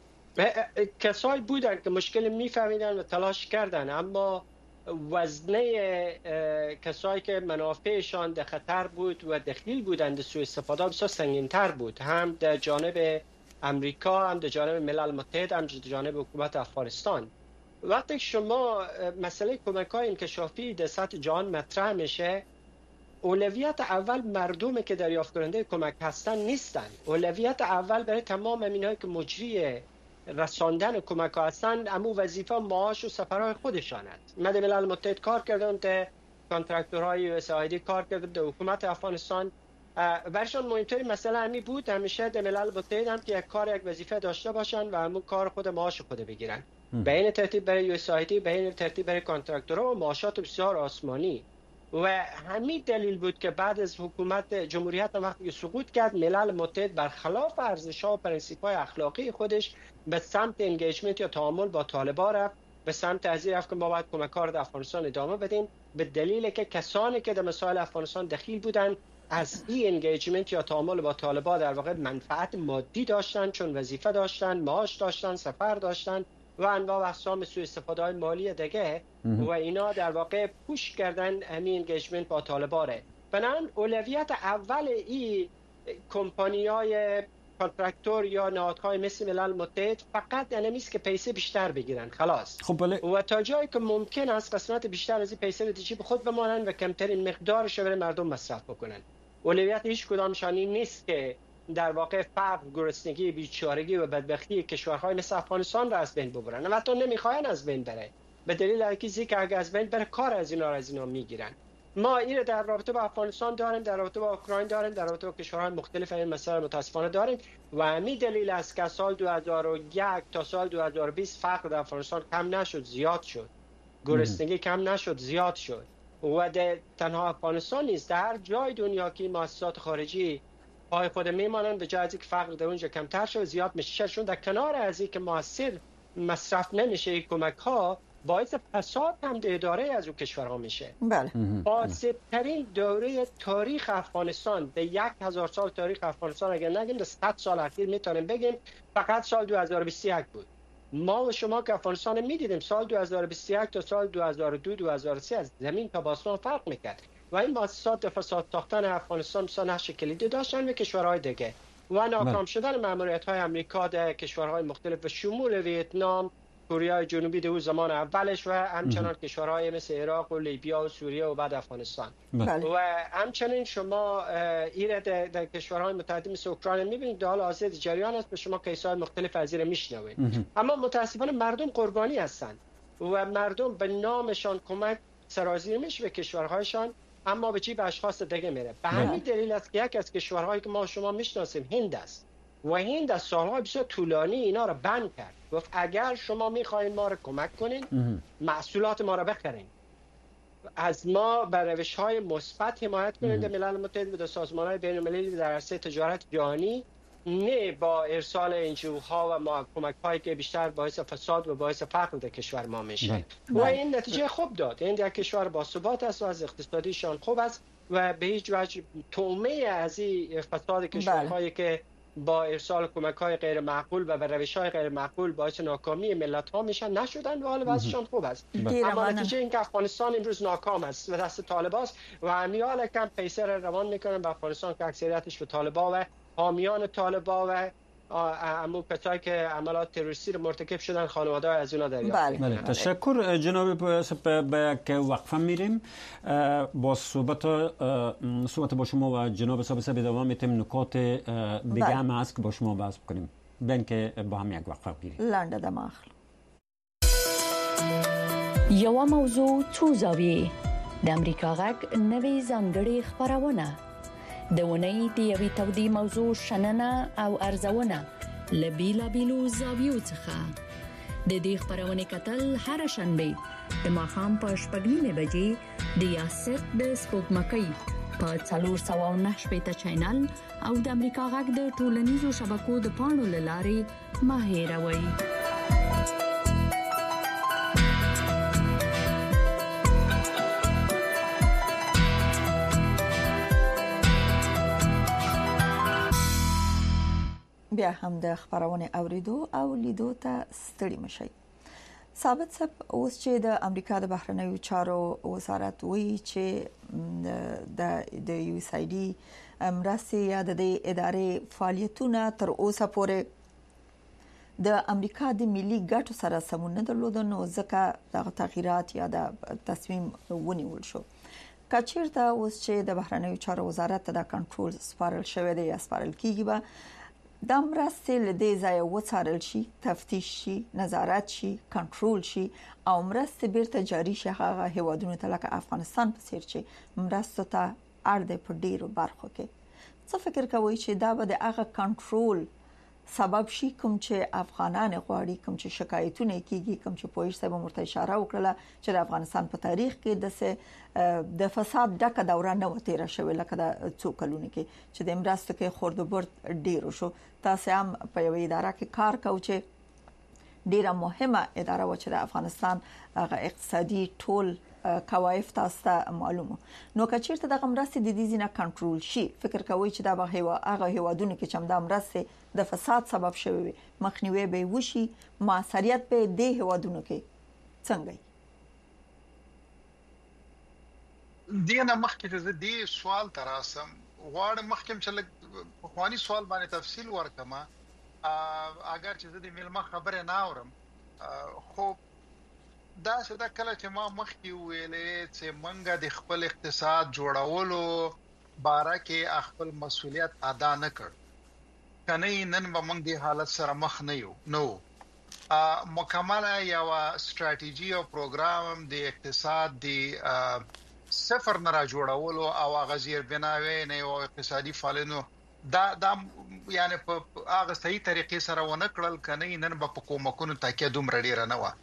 کسایی بودن که مشکل میفهمیدن و تلاش کردن اما وزنه کسایی که منافعشان در خطر بود و دخیل بودند در سوء استفاده بسیار سنگین‌تر بود هم در جانب امریکا هم در جانب ملل متحد هم در جانب حکومت افغانستان وقتی شما مسئله کمک‌های انکشافی در سطح جهان مطرح میشه، اولویت اول مردمی که دریافت کننده کمک هستن نیستن. اولویت اول برای تمام همینایی که مجری رساندن کمک هستن، امو وظیفه معاش و سفرهای خودشانند. من در ملل متحد کار کردم، در کانترکتورهای USAID کار کردم، در حکومت افغانستان. برشان مهمترین مسئله همی بود همیشه در ملل متحد هم که یک کار یک وظیفه داشته باشن و همون کار خود معاش خود بگیرن. به این ترتیب برای USAID، به این ترتیب برای کانترکتورها و معاشات بسیار آسمانی. و همین دلیل بود که بعد از حکومت جمهوریت وقتی که سقوط کرد، ملل متحد برخلاف ارزش‌ها و پرنسیپ‌های اخلاقی خودش به سمت انگیجمنت یا تعامل با طالبان رفت، به سمت از این رفت که ما باید کمک‌ها رو در افغانستان ادامه بدیم، به دلیل که کسانی که در مسائل افغانستان دخیل بودند از این انگیجمنت یا تعامل با طالبان در واقع منفعت مادی داشتن، چون وظیفه داشتن، معاش داشتن، سفر داشتن و انواع و اقسام سوء استفاده های مالی دیگه و اینا در واقع پوش کردن همین انگیجمنت با طالبانه. بنابراین اولویت اول این کمپانی‌های کانترکتور یا نهادهای مثل ملل متحد فقط انمیست که پیسه بیشتر بگیرن خلاص. خب بله. و تا جایی که ممکن است قسمت بیشتر از این پیسه رو به خود بمانن و کمترین مقدارش رو برای مردم مصرف بکنن. اولویت هیچ کدامشان این نیست که در واقع فقر، گرسنگی، بیچارگی و بدبختی کشورهای مثل افغانستان را از بین ببرن. و حتی نمیخواین از بین بره، به دلیل اینکه اگه از بین بره کار از اینا میگیرن. ما این در رابطه با افغانستان داریم، در رابطه با اوکراین داریم، در رابطه با کشورهای مختلف این مسائل متاسفانه داریم و همین دلیل است که سال 2001 تا سال 2020 فقر در افغانستان کم نشد، زیاد شد. گرسنگی کم نشد، زیاد شد. و تنها افغانستان نیست، در هر جای دنیا که مؤسسات خارجی پای خود میمانند، به جای از اینکه فقر در اونجا کمتر شد زیاد میشه. چون در کنار از اینکه مؤثر مصرف نمیشه کمک ها، باعث فساد هم در اداره از اون کشورها میشه. بله. فاسدترین دوره تاریخ افغانستان، در 1000 سال تاریخ افغانستان اگر نگیم در 100 سال اخیر میتونیم بگیم فقط سال 2021 بود. ما و شما که افغانستان میدیدیم سال 2021 تا سال 2002 2003 از زمین تا آسمان فرق میکرد و این مؤسسات فساد ساختن افغانستان مثلا نقش کلیدی داشتن به کشورهای دیگه و ناکام شدن ماموریت‌های آمریکا در کشورهای مختلف و شمول ویتنام، کره جنوبی در زمان اولش و همچنان کشورهای مثل عراق و لیبیا و سوریه و بعد افغانستان. و همچنین شما ایره در کشورهای متعدد مثل اوکراین میبینید در حال حاضر جریان است، به شما کیس‌های مختلف از این میشنوید. اما متاسفانه مردم قربانی هستند و مردم به نامشان کمک سرازیر میشه به کشورهایشان، اما به جیب اشخاص دیگه میره. به همین دلیل است که یک از کشورهایی که ما شما میشناسیم هند است و هند از سالهای بسیار طولانی اینا رو بند کرد. گفت اگر شما میخواین ما رو کمک کنین، محصولات ما رو بخرین، از ما بر روش‌های مثبت حمایت کنید. ملل متحد و در سازمان‌های بین‌المللی در عرصه تجارت جهانی، نه با ارسال انجیوها و کمک‌هایی که بیشتر باعث فساد و باعث فقر در کشور ما میشه. و این نتیجه خوب داد. این یک کشور با ثبات است و از اقتصادیشان خوب است و به هیچ وجه تومه از این فساد کشورهایی که با ارسال کمک‌های غیر معقول و روش‌های غیر معقول باعث ناکامی ملت‌ها میشن نشدن و حال وضعشون خوب است. اما نتیجه این که افغانستان امروز ناکام است و دست طالبان است و همیال کم پیسه را روان میکنن به افغانستان که اکثریتش به طالبان و حامیان طالبان و امو کسایی که عملات تروریستی رو مرتکب شدن خانواده از اونا دریافت. بله تشکر جناب به که وقفه میریم با صحبت با شما و جناب صاحب ادامه میتیم. نکات دیگه هم هست که با شما بحث کنیم. بین که با هم یک وقفه بگیریم. لنډه د ماخل یو موضوع څو زاویې د امریکا غږ نوې ځانګړې خبرونه د ونې د یوې تودې موضوع شننه او ارزونه له بیلابیلو زاویو څخه د دې خبرونې کتل هر شنبه د ماښام په 6:30 بجې د یاسر د سپوږمکۍ په 409 چینل او د امریکا غږ د ټولنیزو شبکو د پاڼو له لارې مه هېروئ. بیا هم د خبرونه اوریدو او لیدو ته ستړي مشي. ثابت صاحب اوس چې د امریکا د بهرنیو چارو وزارت وایي چې د USAID مرستې یا د ادارې فعالیتونه تر اوسه پورې د امریکا د ملي ګټو سره سمون نه درلود نو ځکه د تغیرات یا د تصمیم ونیول شو. کچیرته اوس چې د بهرنیو چارو وزارت د کنټرول سپارل شوی دی یا سپارل کیږي به د مرستې له دې ځای وڅارل شي، تفتیش شي، نظارت شي، کنټرول شي او مرستې بیرته جاري شي هغه هیوادونو ته لکه افغانستان په څیر چې مرستو ته اړ دی په ډیرو برخو کې. څه فکر کوئ چې دا به د هغه کنټرول سبب شي کوم چې افغانان غواړي، کوم چې شکایتونه کیږي، کوم چې پولیس صاحب مرته اشاره وکړه چې د افغانستان په تاریخ کې د فساد ډکه دوره نه وتیره شوې لکه د څو کلونو کې چې د مرستو کې خوردبرد ډیر شو. تاسو هم په یوه اداره کې کار کوئ چې ډیره مهمه اداره و چې د افغانستان هغه اقتصادي ټول کوایف تاسو ته معلومه. نو کچیرته د مرستې د دې ځینه کنټرول شي، فکر کوئ چې دا به هغه هیوادونو کې چې د مرستې د فساد سبب شوی مخنیوي به وشي، موثریت به د هیوادونو کې څنګه؟ دینه مخکې ته دې سوال تراسم غواړم مخکې چې په خواني سوال باندې تفصیل ورکما اگر چې د ملما خبره نه اورم خو دا څه د کله چې ما مخکې ویلې چې منګه د خپل اقتصاد جوړولو باره کې خپل مسولیت ادا نه کړ کنه نن به موږ د حالت سره مخ نه یو. نو مکمله یو استراتیژي او پروګرام د اقتصاد د صفر نه را جوړولو او غزیر بناوي نه او اقتصادي فعالینو دا یعنی په هغه صحیح طریقې سره ونه کړل کنه نن په کومکونو تاکید دومره ډیر نه و.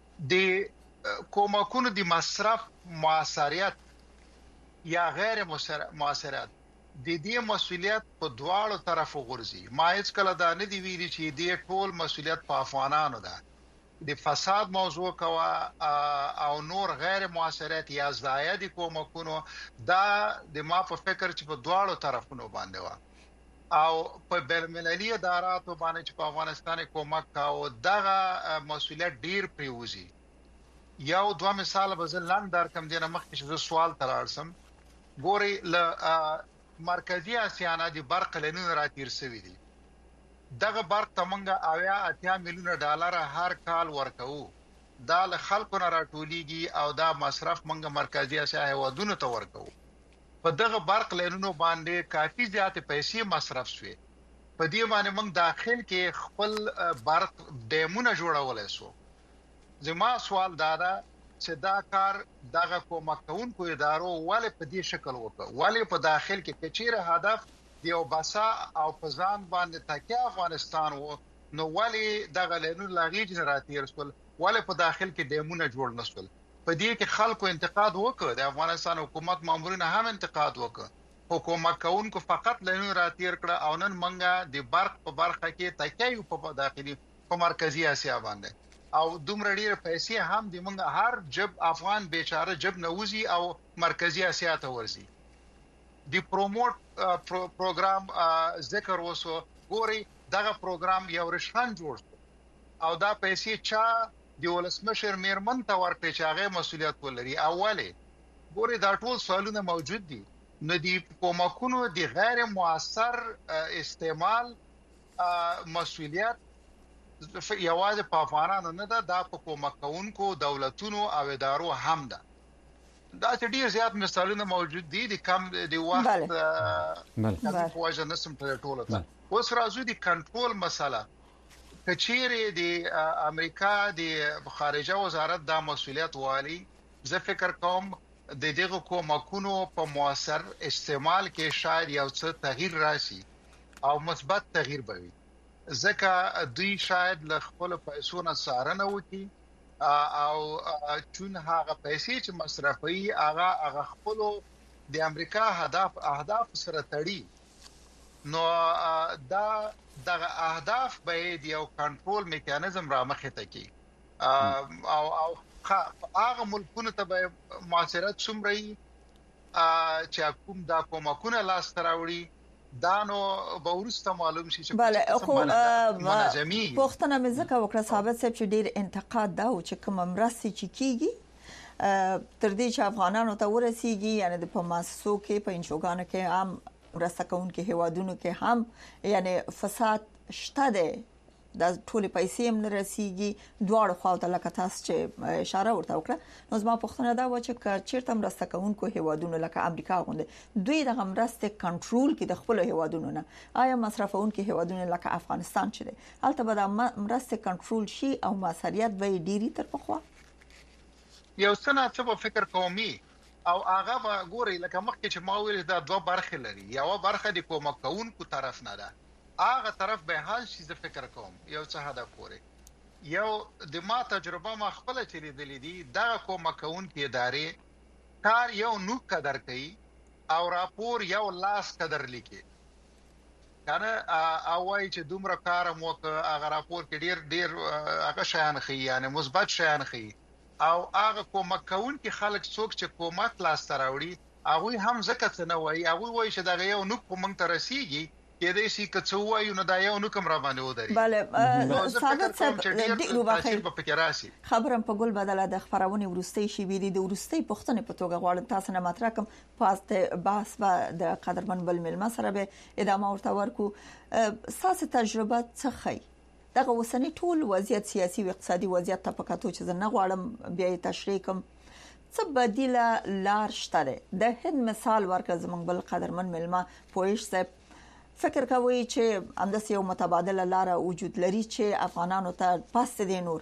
د کومکونو د مصرف موثریت یا غیر موثریت د دې مسولیت په دواړو طرفو غورځي. ما هیڅ کله دا نه دی ویلي چې دې ټول مسولیت په افغانانو ده. د فساد موضوع کوا او نور غیر موثریت یا زاید کومکونو دا د ما په فکر چې په دواړو طرفونو باندې و او په بین‌المللي اداراتو باندې چې په افغانستان کومک کاو دغه مسولیت ډیر پریوزي. یو دوه مثال به زه لاندې درکم دینه مخکې چې سوال ترارسم ګوري ل مرکزی اسیا نه د برق لنون راتیر سوي دي. دغه برق تمنګه 80 میلیون ډالر هر کال ورکو. دا له خلکو نه راټولېږي او دا مصرف منګه مرکزی اسیا هیوادونو ته ورکو. په دغه برق لنونو باندې کافي زیات پیسې مصرف شوي. په دې باندې موږ داخل کې خپل برق ډیمونه جوړولای شو. زما سوال دا چې دا کار دغه کومکونکو ادارو ولې په دې شکل وکړ، ولې په داخل کې کچیره هدف دیو باسا او پزان باندې تکیه افغانستان وو نو ولې دغه لنو لاغي جنراتیر سول، ولې په داخل کې ډیمونه جوړ نشول. په دې کې خلکو انتقاد وکړ، د افغانستان حکومت مامورین هم انتقاد وکړ. حکومت کوونکو فقط لنو راتیر کړ او نن منګه د برق په برخه کې تکیه په داخلي په مرکزی اسیا باندې او دومره ډیره پیسې هم د موږ هر جب افغان بیچاره جب نوزي او مرکزی اسیا ته ورزي. د پروموټ پروګرام ذکر وسو ګوري دغه پروګرام یو رشان جوړ او دا پیسې چا د ولسمشر میرمن ته ورکړي چې هغه مسولیت ولري. اوله ګوري دا ټول سوالونه موجود دي. نو د کومکونو د غیر موثر استعمال مسولیت یوازې په افغانانو نه ده، دا په کومکونکو دولتونو او ادارو هم ده. دا چې ډیر زیات مثالونه موجود دي د کم د وخت په وجه نسم ته ټوله ده. اوس راځو د کنټرول مسله. کچېره د امریکا د خارجه وزارت دا مسولیت والی، زه فکر کوم د دغه کومکونو په موثر استعمال کې شاید یو څه تغییر راشي او مثبت تغییر به وي. ځکه دوی شاید له خپل پیسو نه څارنه وکړي او چون هغه پیسې چې مصرفي هغه خپل د امریکا اهداف سره تړي. نو دغه اهداف به د یو کنټرول میکانیزم را مخې ته کی او هغه ملکونو ته به معاشرت څومره چې کوم دا کومکونه لاس تراوړي دانو به ورسته معلوم شي چې بله خو پوښتنه مې ځکه وکړه ثابت صاحب چې ډیر انتقاد دا و چې کوم مرستې چې کیږي تر دې چې افغانانو ته ورسیږي یعنی د په ماسو کې په انشوګانو کې هم مرسته کوونکو هیوادونو کې هم یعنی فساد شته ده د ټولې پیسې هم نه رسیږي دواړو خواو ته لکه تاسو چې اشاره ورته وکړه نو زما پوښتنه دا و چې چیرته مرسته کوونکو هیوادونو لکه امریکا غونډه دوی د مرسته کنټرول کې د خپل هیوادونو نه آیا مصرفونکو هیوادونو لکه افغانستان چې دی هلته به د مرسته کنټرول شي او مساریت به ډیری تر پخوا یو څه څه په فکر کومي او هغه به ګوري لکه مخکې چې ما ویل دا دوه برخې لري یو برخه د کومک کوونکو طرف نه ده هغه طرف به حال شي زه فکر کوم یو څه هدف پوري یو د ما تجربه ما خپل چې لیدلې دي دا کومک کوونکو ادارې کار یو نو قدر کوي او راپور یو لاس قدر لیکي کنه او وای چې دومره کار مو هغه راپور کې ډیر هغه شایان خي یعنی مثبت شایان خي او هغه کومک کوونکو خلک څوک چې کومک لاس تراوړي هغه هم زکه څه نه وای هغه وای چې دا یو نو کومنګ ترسيږي کې دې سي که څو وایو نو دا یو نو کوم را باندې ودري بله ثابت صاحب ډیرو بخیر په فکر راشي خبرم په ګل بدله د خبرونه ورستي شي ویلي د ورستي پښتنې په توګه غواړم تاسو نه مطرح کوم پاسته باس به د قدرمن بل ملما سره به ادامه ورته ورکو ساسه تجربه څه خي دغه وسنی ټول وضعیت سیاسي او اقتصادي وضعیت ته پکاتو چې نه غواړم بیا تشریح کوم څه بدیله لار شته د هند مثال ورکړ زمنګ بل قدرمن ملما پوهیش صاحب فکر کوي چې همداسې یو متبادله لار وجود لري چې افغانانو ته پاسته دي نور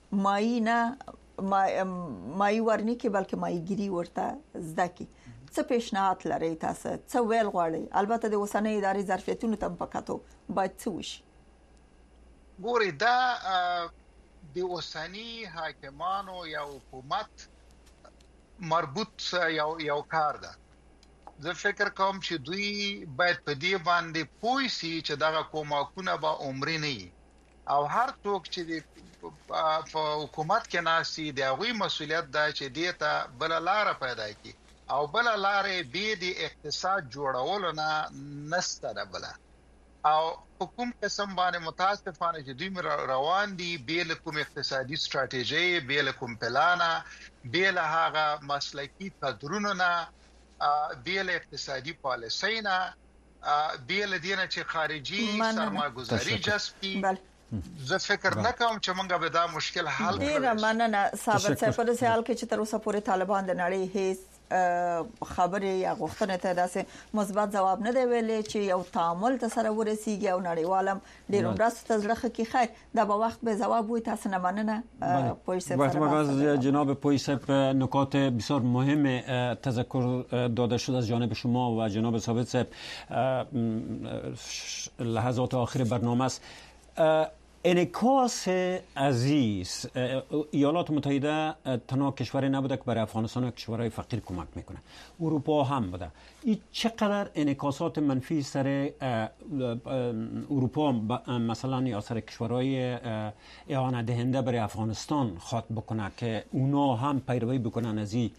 مای ورني کې بلکې مایګيري ورته زده کی څه پیشنهاد لري تاسو څه ویل غواړي البته د وسنۍ ادارې ظرفیتونو ته پکاتو باید څه وشي ګوري دا د وسنۍ حاکمانو یا حکومت مربوط یو کار ده زه فکر کوم چې دوی باید په دې باندې پوه شي چې دا کومکونه به عمري نه او هر څوک چې په حکومت کې ناسي د هغوی مسولیت ده چې دې ته بل لار پیدا کړي او بل لارې به د اقتصاد جوړولو نه نسته ده بل او حکومت قسم باندې متاسفانه چې دوی روان دي به کوم اقتصادي ستراتیژي به کوم پلان به هغه مسلکی قدرونه نه بیل اقتصادي پالیسۍ نه بیل دینه چې خارجي سرمایه‌گذاری جذب کی زه فکر نکوم چې موږ به دا مشکل حل کړو ډیر مننه ثابت صاحب په دې حال کې چې تر اوسه پورې طالبان د نړۍ هیڅ خبرې یا غوښتنې ته داسې مثبت جواب نه دی ویلي چې یو تعامل ته سره ورسیږي او نړیوالم ډیر مرسته تزرخه کی خیر دا به وخت به جواب وي تاسو نه مننه پولیس سره جناب پولیس نکات بسیار مهم تذکر داده شد از جانب شما و جناب ثابت صاحب لحظات آخر برنامه است انعکاس عزیز ایالات متحده تنها کشوری نبوده که برای افغانستان و کشورهای فقیر کمک میکنه اروپا هم بوده این چقدر انعکاسات منفی سر اروپا مثلا یا سر کشورهای اعانه دهنده برای افغانستان خواد بکنه که اونا هم پیروی بکنن از این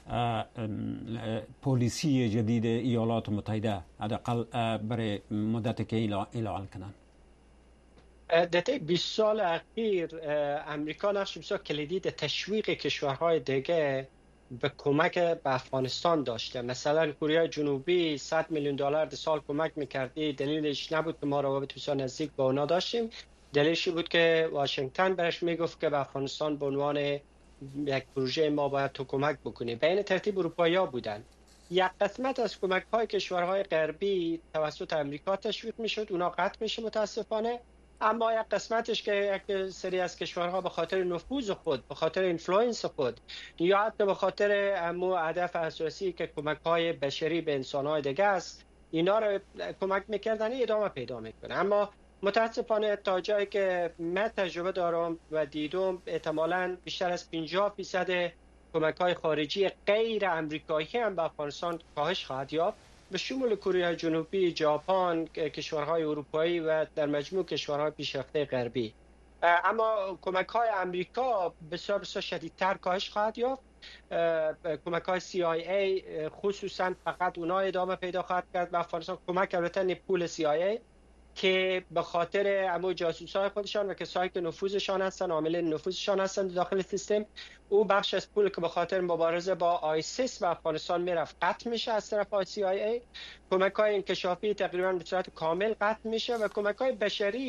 پالیسی جدید ایالات متحده حداقل برای مدتی که اعلان کردن در طی 20 سال اخیر امریکا نقش بسیار کلیدی در تشویق کشورهای دیگه به کمک به افغانستان داشته. مثلا کره جنوبی 100 میلیون دلار در سال کمک میکردی. دلیلش نبود که ما روابط بسیار نزدیک با اونا داشتیم، دلیلش بود که واشنگتن برش میگفت که به افغانستان به عنوان یک پروژه ما باید تو کمک بکنی. به این ترتیب اروپایی‌ها بودن. یک قسمت از کمک‌های کشورهای غربی توسط امریکا تشویق میشد، اونا قطع میشه متاسفانه. اما یک قسمتش که یک سری از کشورها به خاطر نفوذ خود، به خاطر اینفلوئنس خود یا حتی به خاطر امو هدف اساسی که کمک‌های بشری به انسان‌های دیگه است، اینا رو کمک می‌کردن ادامه پیدا می‌کنه. اما متاسفانه تا جایی که من تجربه دارم و دیدم احتمالاً بیشتر از 50% کمک‌های خارجی غیر آمریکایی هم به افغانستان کاهش خواهد یافت، به شمول کره جنوبی، ژاپن، کشورهای اروپایی و در مجموع کشورهای پیشرفته غربی. اما کمک‌های آمریکا بسیار شدیدتر کاهش خواهد یافت. کمک‌های CIA خصوصا فقط اونا ادامه پیدا خواهد کرد به افغانستان. کمک البته پول CIA که به خاطر امو جاسوسای خودشان و کسایی که نفوذشان هستن، عامل نفوذشان هستن داخل سیستم، او بخش از پول که به خاطر مبارزه با آیسیس به افغانستان میرفت قطع میشه از طرف CIA. کمک‌های انکشافی تقریبا به صورت کامل قطع میشه و کمک‌های بشری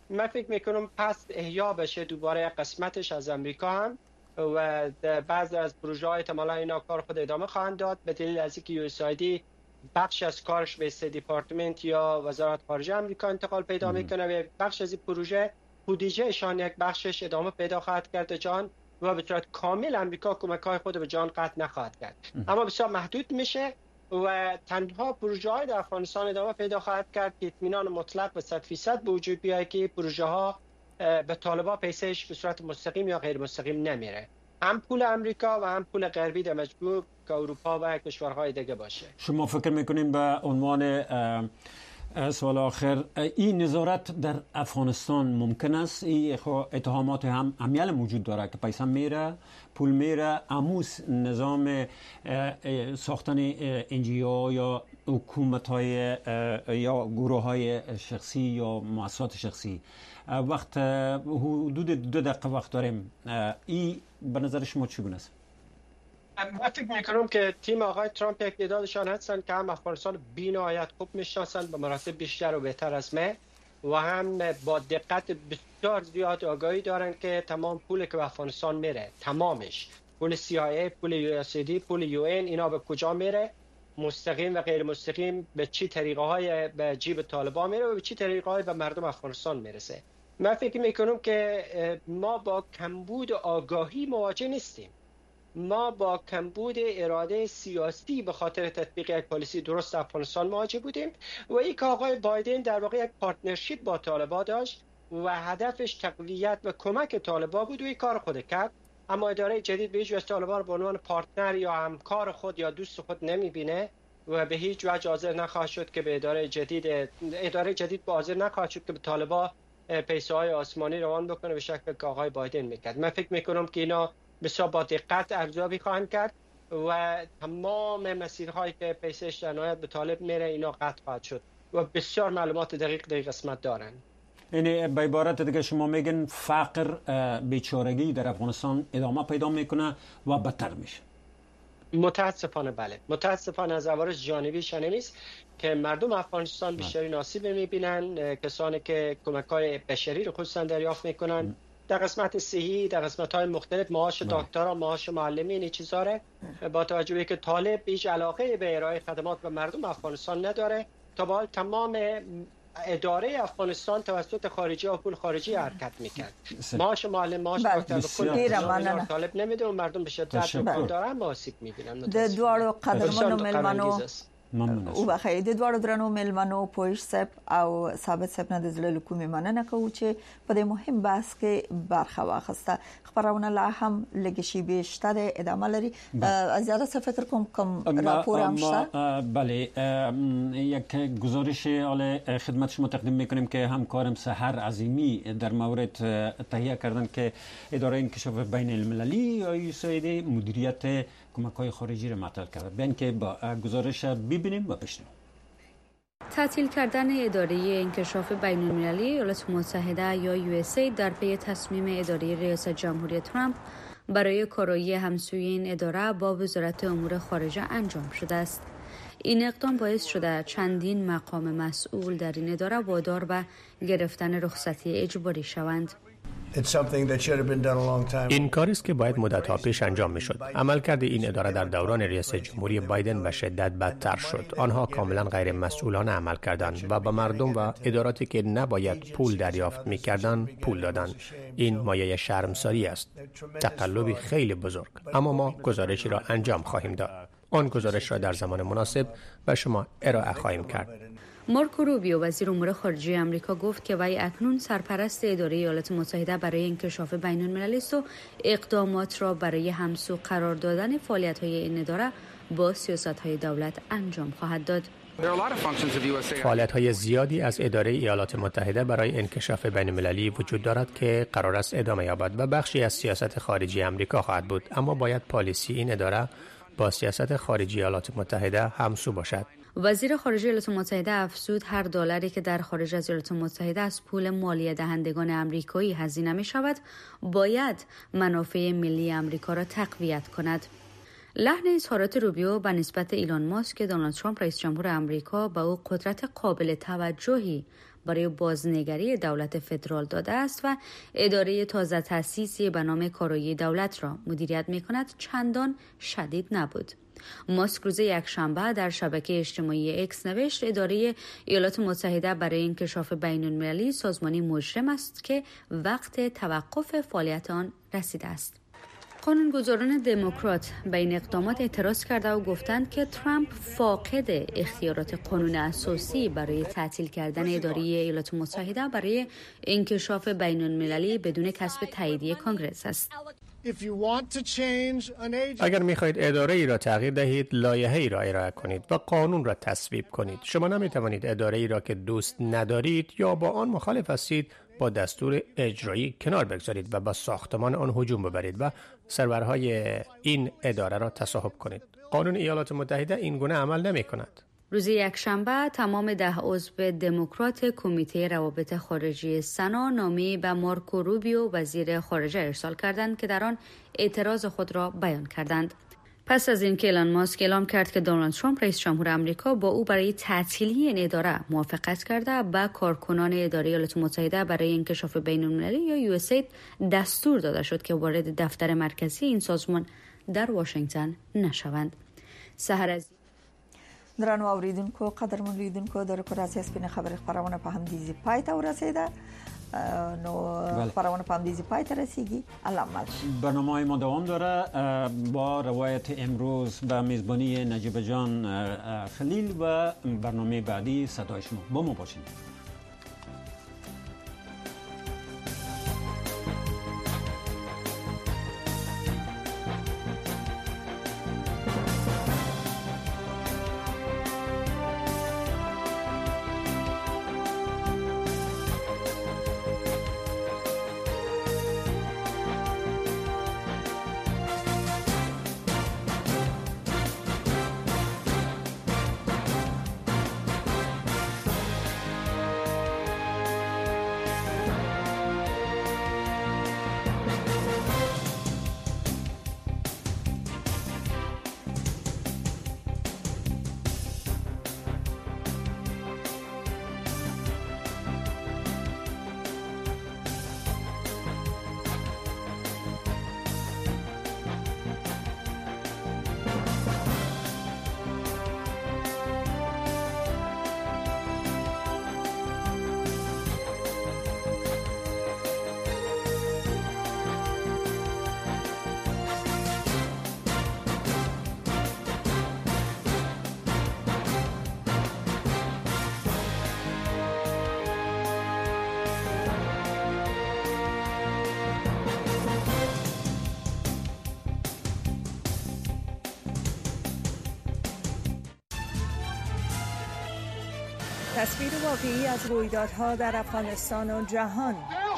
من فکر میکنم پس احیا بشه دوباره قسمتش از امریکا هم و بعضی از پروژه های احتمالا اینا کار خود ادامه خواهند داد به دلیل از اینکه USAID بخش از کارش به استیت دیپارتمنت یا وزارت خارجه آمریکا انتقال پیدا میکنه و بخش از این پروژه بودجهشان یک بخشش ادامه پیدا خواهد کرد جان و به صورت کامل امریکا کمک‌های خود به جان قطع نخواهد کرد اما بسیار محدود میشه و تنها پروژه های در افغانستان ادامه پیدا خواهد کرد که اطمینان مطلق و 100% به وجود بیاید که پروژه ها به طالبان پیسهش به صورت مستقیم یا غیر مستقیم نمیره هم پول امریکا و هم پول غربی در مجموع که اروپا و کشورهای دیگه باشه. شما فکر میکنین به عنوان سوال آخر این نظارت در افغانستان ممکن است؟ این اتهامات هم همیل موجود داره که پیسه میره پول میره اموس نظام ساختن NGO یا حکومت های یا گروه های شخصی یا مؤسسات شخصی وقت حدود 2 دقیقه وقت داریم این به نظر شما چگونه است؟ من فکر میکنم که تیم آقای ترامپ یک تعدادشان هستن که هم افغانستان بی‌نهایت خوب میشناسند به مراتب بیشتر و بهتر از من و هم با دقت بسیار زیاد آگاهی دارن که تمام پولی که به افغانستان میره تمامش پول CIA پول USAID پول UN اینا به کجا میره مستقیم و غیر مستقیم به چه طریقه های به جیب طالبان میره و به چه طریقه های به مردم افغانستان میرسه. من فکر میکنم که ما با کمبود آگاهی مواجه نیستیم ما با کمبود اراده سیاسی به خاطر تطبیق یک پالیسی درست افغانستان مواجه بودیم و این که آقای بایدن در واقع یک پارتنرشیپ با طالبان داشت و هدفش تقویت و کمک طالبان بود و این کار خود کرد اما اداره جدید به هیچ وجه طالبان رو به عنوان پارتنر یا همکار خود یا دوست خود نمیبینه و به هیچ وجه حاضر نخواهد شد که به اداره جدید حاضر نخواهد شد که به طالبان پیسه های آسمانی روان بکنه به شکل که آقای بایدن میکرد. من فکر میکنم که اینا بسیار با دقت ارزیابی خواهند کرد و تمام مسیرهایی که پیسش در نهایت به طالب میره اینا قطع خواهد شد و بسیار معلومات دقیق در قسمت دارن. یعنی به عبارت دیگه شما میگن فقر بیچارگی در افغانستان ادامه پیدا میکنه و بدتر میشه؟ متاسفانه بله. متاسفانه از عوارض جانبیش نیست که مردم افغانستان بیشترین آسیب میبینن کسانی که کمک‌های بشری رو خصوصا دریافت میکنن در قسمت صحی در قسمت‌های مختلف معاش دکترا معاش معلمین این چیزا رو با توجه به که طالب هیچ علاقه به ارائه خدمات به مردم افغانستان نداره تا به حال تمام اداره افغانستان توسط خارجی و پول خارجی حرکت میکرد معاش معلم معاش دکتر به طالب نمیده و مردم به شدت پول دارن آسیب میبینن. د دوړو قدرمنو ملمنو او بخیر د دوړو درنو ملمنو پویش سپ او ثابت سپ نه د زړه کومې مننه کوو چې په دې مهم بحث کې برخه واخسته. خبرونه لا هم لګشي بیشتر ادامه لري. زیاده څه فکر کوم راپور هم شته؟ بله یک گزارش حال خدمت شما تقدیم میکنیم که همکارم سحر عظیمی در مورد تهیه کردن که اداره انکشاف بین المللی یا USAID مدیریت کمک‌های خارجی را مطرح کرد. بیان که با گزارش ببینیم و بشنویم. تعطیل کردن اداره انکشاف بین‌المللی ایالات متحده یا USAID در پی تصمیم اداره ریاست جمهوری ترامپ برای کارایی همسوی این اداره با وزارت امور خارجه انجام شده است. این اقدام باعث شده چندین مقام مسئول در این اداره وادار به گرفتن رخصتی اجباری شوند. این کاری است که باید مدت‌ها پیش انجام می‌شد. عملکرد این اداره در دوران ریاست جمهوری بایدن به شدت بدتر شد. آنها کاملا غیر مسئولانه عمل کردند و به مردم و اداراتی که نباید پول دریافت می‌کردند پول دادند. این مایه شرمساری است. تقلبی خیلی بزرگ. اما ما گزارشی را انجام خواهیم داد. آن گزارش را در زمان مناسب به شما ارائه خواهیم کرد. مارکو روبیو وزیر امور خارجه آمریکا گفت که وی اکنون سرپرست اداره ایالات متحده برای انکشاف بین‌المللی است و اقدامات را برای همسو قرار دادن فعالیت‌های این اداره با سیاست‌های دولت انجام خواهد داد. فعالیت‌های زیادی از اداره ایالات متحده برای انکشاف بین‌المللی وجود دارد که قرار است ادامه یابد و بخشی از سیاست خارجی آمریکا خواهد بود، اما باید پالیسی این اداره با سیاست خارجی ایالات متحده همسو باشد. وزیر خارجه ایالات متحده افزود هر دلاری که در خارج از ایالات متحده از پول مالیه دهندگان آمریکایی هزینه می شود باید منافع ملی آمریکا را تقویت کند. لحن اظهارات روبیو به نسبت ایلان ماسک که دونالد ترامپ رئیس جمهور آمریکا به او قدرت قابل توجهی برای بازنگری دولت فدرال داده است و اداره تازه تأسیسی به نام کارایی دولت را مدیریت می‌کند چندان شدید نبود. ماسک روز یکشنبه در شبکه اجتماعی اکس نوشت اداره ایالات متحده برای انکشاف بین‌المللی سازمانی مجرم است که وقت توقف فعالیت آن رسیده است. قانونگذاران دموکرات به این اقدامات اعتراض کرده و گفتند که ترامپ فاقد اختیارات قانون اساسی برای تعطیل کردن اداره ایالات متحده برای انکشاف بین‌المللی بدون کسب تاییدیه کانگرس است. اگر می‌خواهید اداره ای را تغییر دهید، لایحه‌ای را ارائه کنید و قانون را تصویب کنید. شما نمی‌توانید اداره ای را که دوست ندارید یا با آن مخالف هستید با دستور اجرایی کنار بگذارید و با ساختمان آن هجوم ببرید و سرورهای این اداره را تصاحب کنید. قانون ایالات متحده این گونه عمل نمی‌کند. روز یکشنبه تمام 10 عضو دموکرات کمیته روابط خارجی سنا نامه‌ای به مارکو روبیو وزیر خارجه ارسال کردند که در آن اعتراض خود را بیان کردند. پس از اینکه ایلان ماسک اعلام کرد که دونالد ترامپ رئیس جمهور آمریکا با او برای تعطیلی این اداره موافقت کرده، به کارکنان اداره ایالات متحده برای انکشاف بین‌المللی یا USAID دستور داده شد که وارد دفتر مرکزی این سازمان در واشنگتن نشوند. سحر از درنو اوریدونکو قدرمن اوریدونکو در کوراسي سپینه خبر خبرونه په هم دي پای ته ورسیده نو خبرونه په هم دي پای ته رسیدي. الله مل برنامه ما دوام داره با روایت امروز به میزبانی نجیب جان خلیل و برنامه بعدی صدای شما با ما باشید. تصویر واقعی از رویدادها در افغانستان و جهان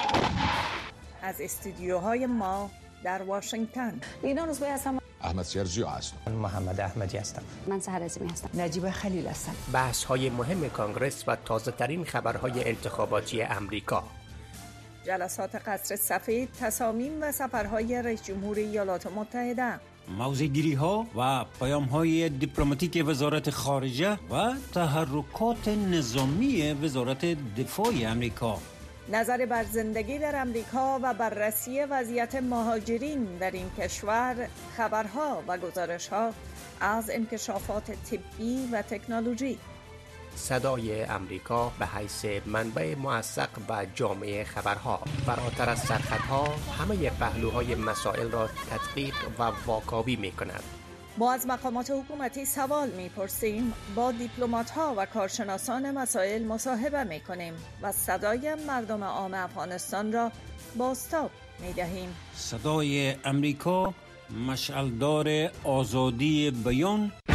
از استودیوهای ما در واشنگتن. لینا نوزبایی هستم. احمد سیرجیو هستم. محمد احمدی هستم. من سحر عظیمی هستم. نجیب خلیل هستم. بحث‌های مهم کانگرس و تازه‌ترین خبرهای انتخاباتی امریکا. جلسات قصر سفید، تصامیم و سفرهای رئیس جمهور ایالات متحده. موضع‌گیری‌ها و پیام‌های دیپلماتیک وزارت خارجه و تحرکات نظامی وزارت دفاع امریکا. نظر بر زندگی در امریکا و بررسی وضعیت مهاجرین در این کشور، خبرها و گزارش‌ها از انکشافات طبی و تکنولوژی. صدای امریکا به حیث منبع موثق و جامع خبرها، فراتر از سرحدها همه پهلوهای مسائل را تدقیق و واکاوی می کند. ما از مقامات حکومتی سوال می پرسیم، با دیپلمات‌ها و کارشناسان مسائل مصاحبه می کنیم و صدای مردم عام افغانستان را بازتاب می دهیم. صدای امریکا، مشعلدار آزادی بیان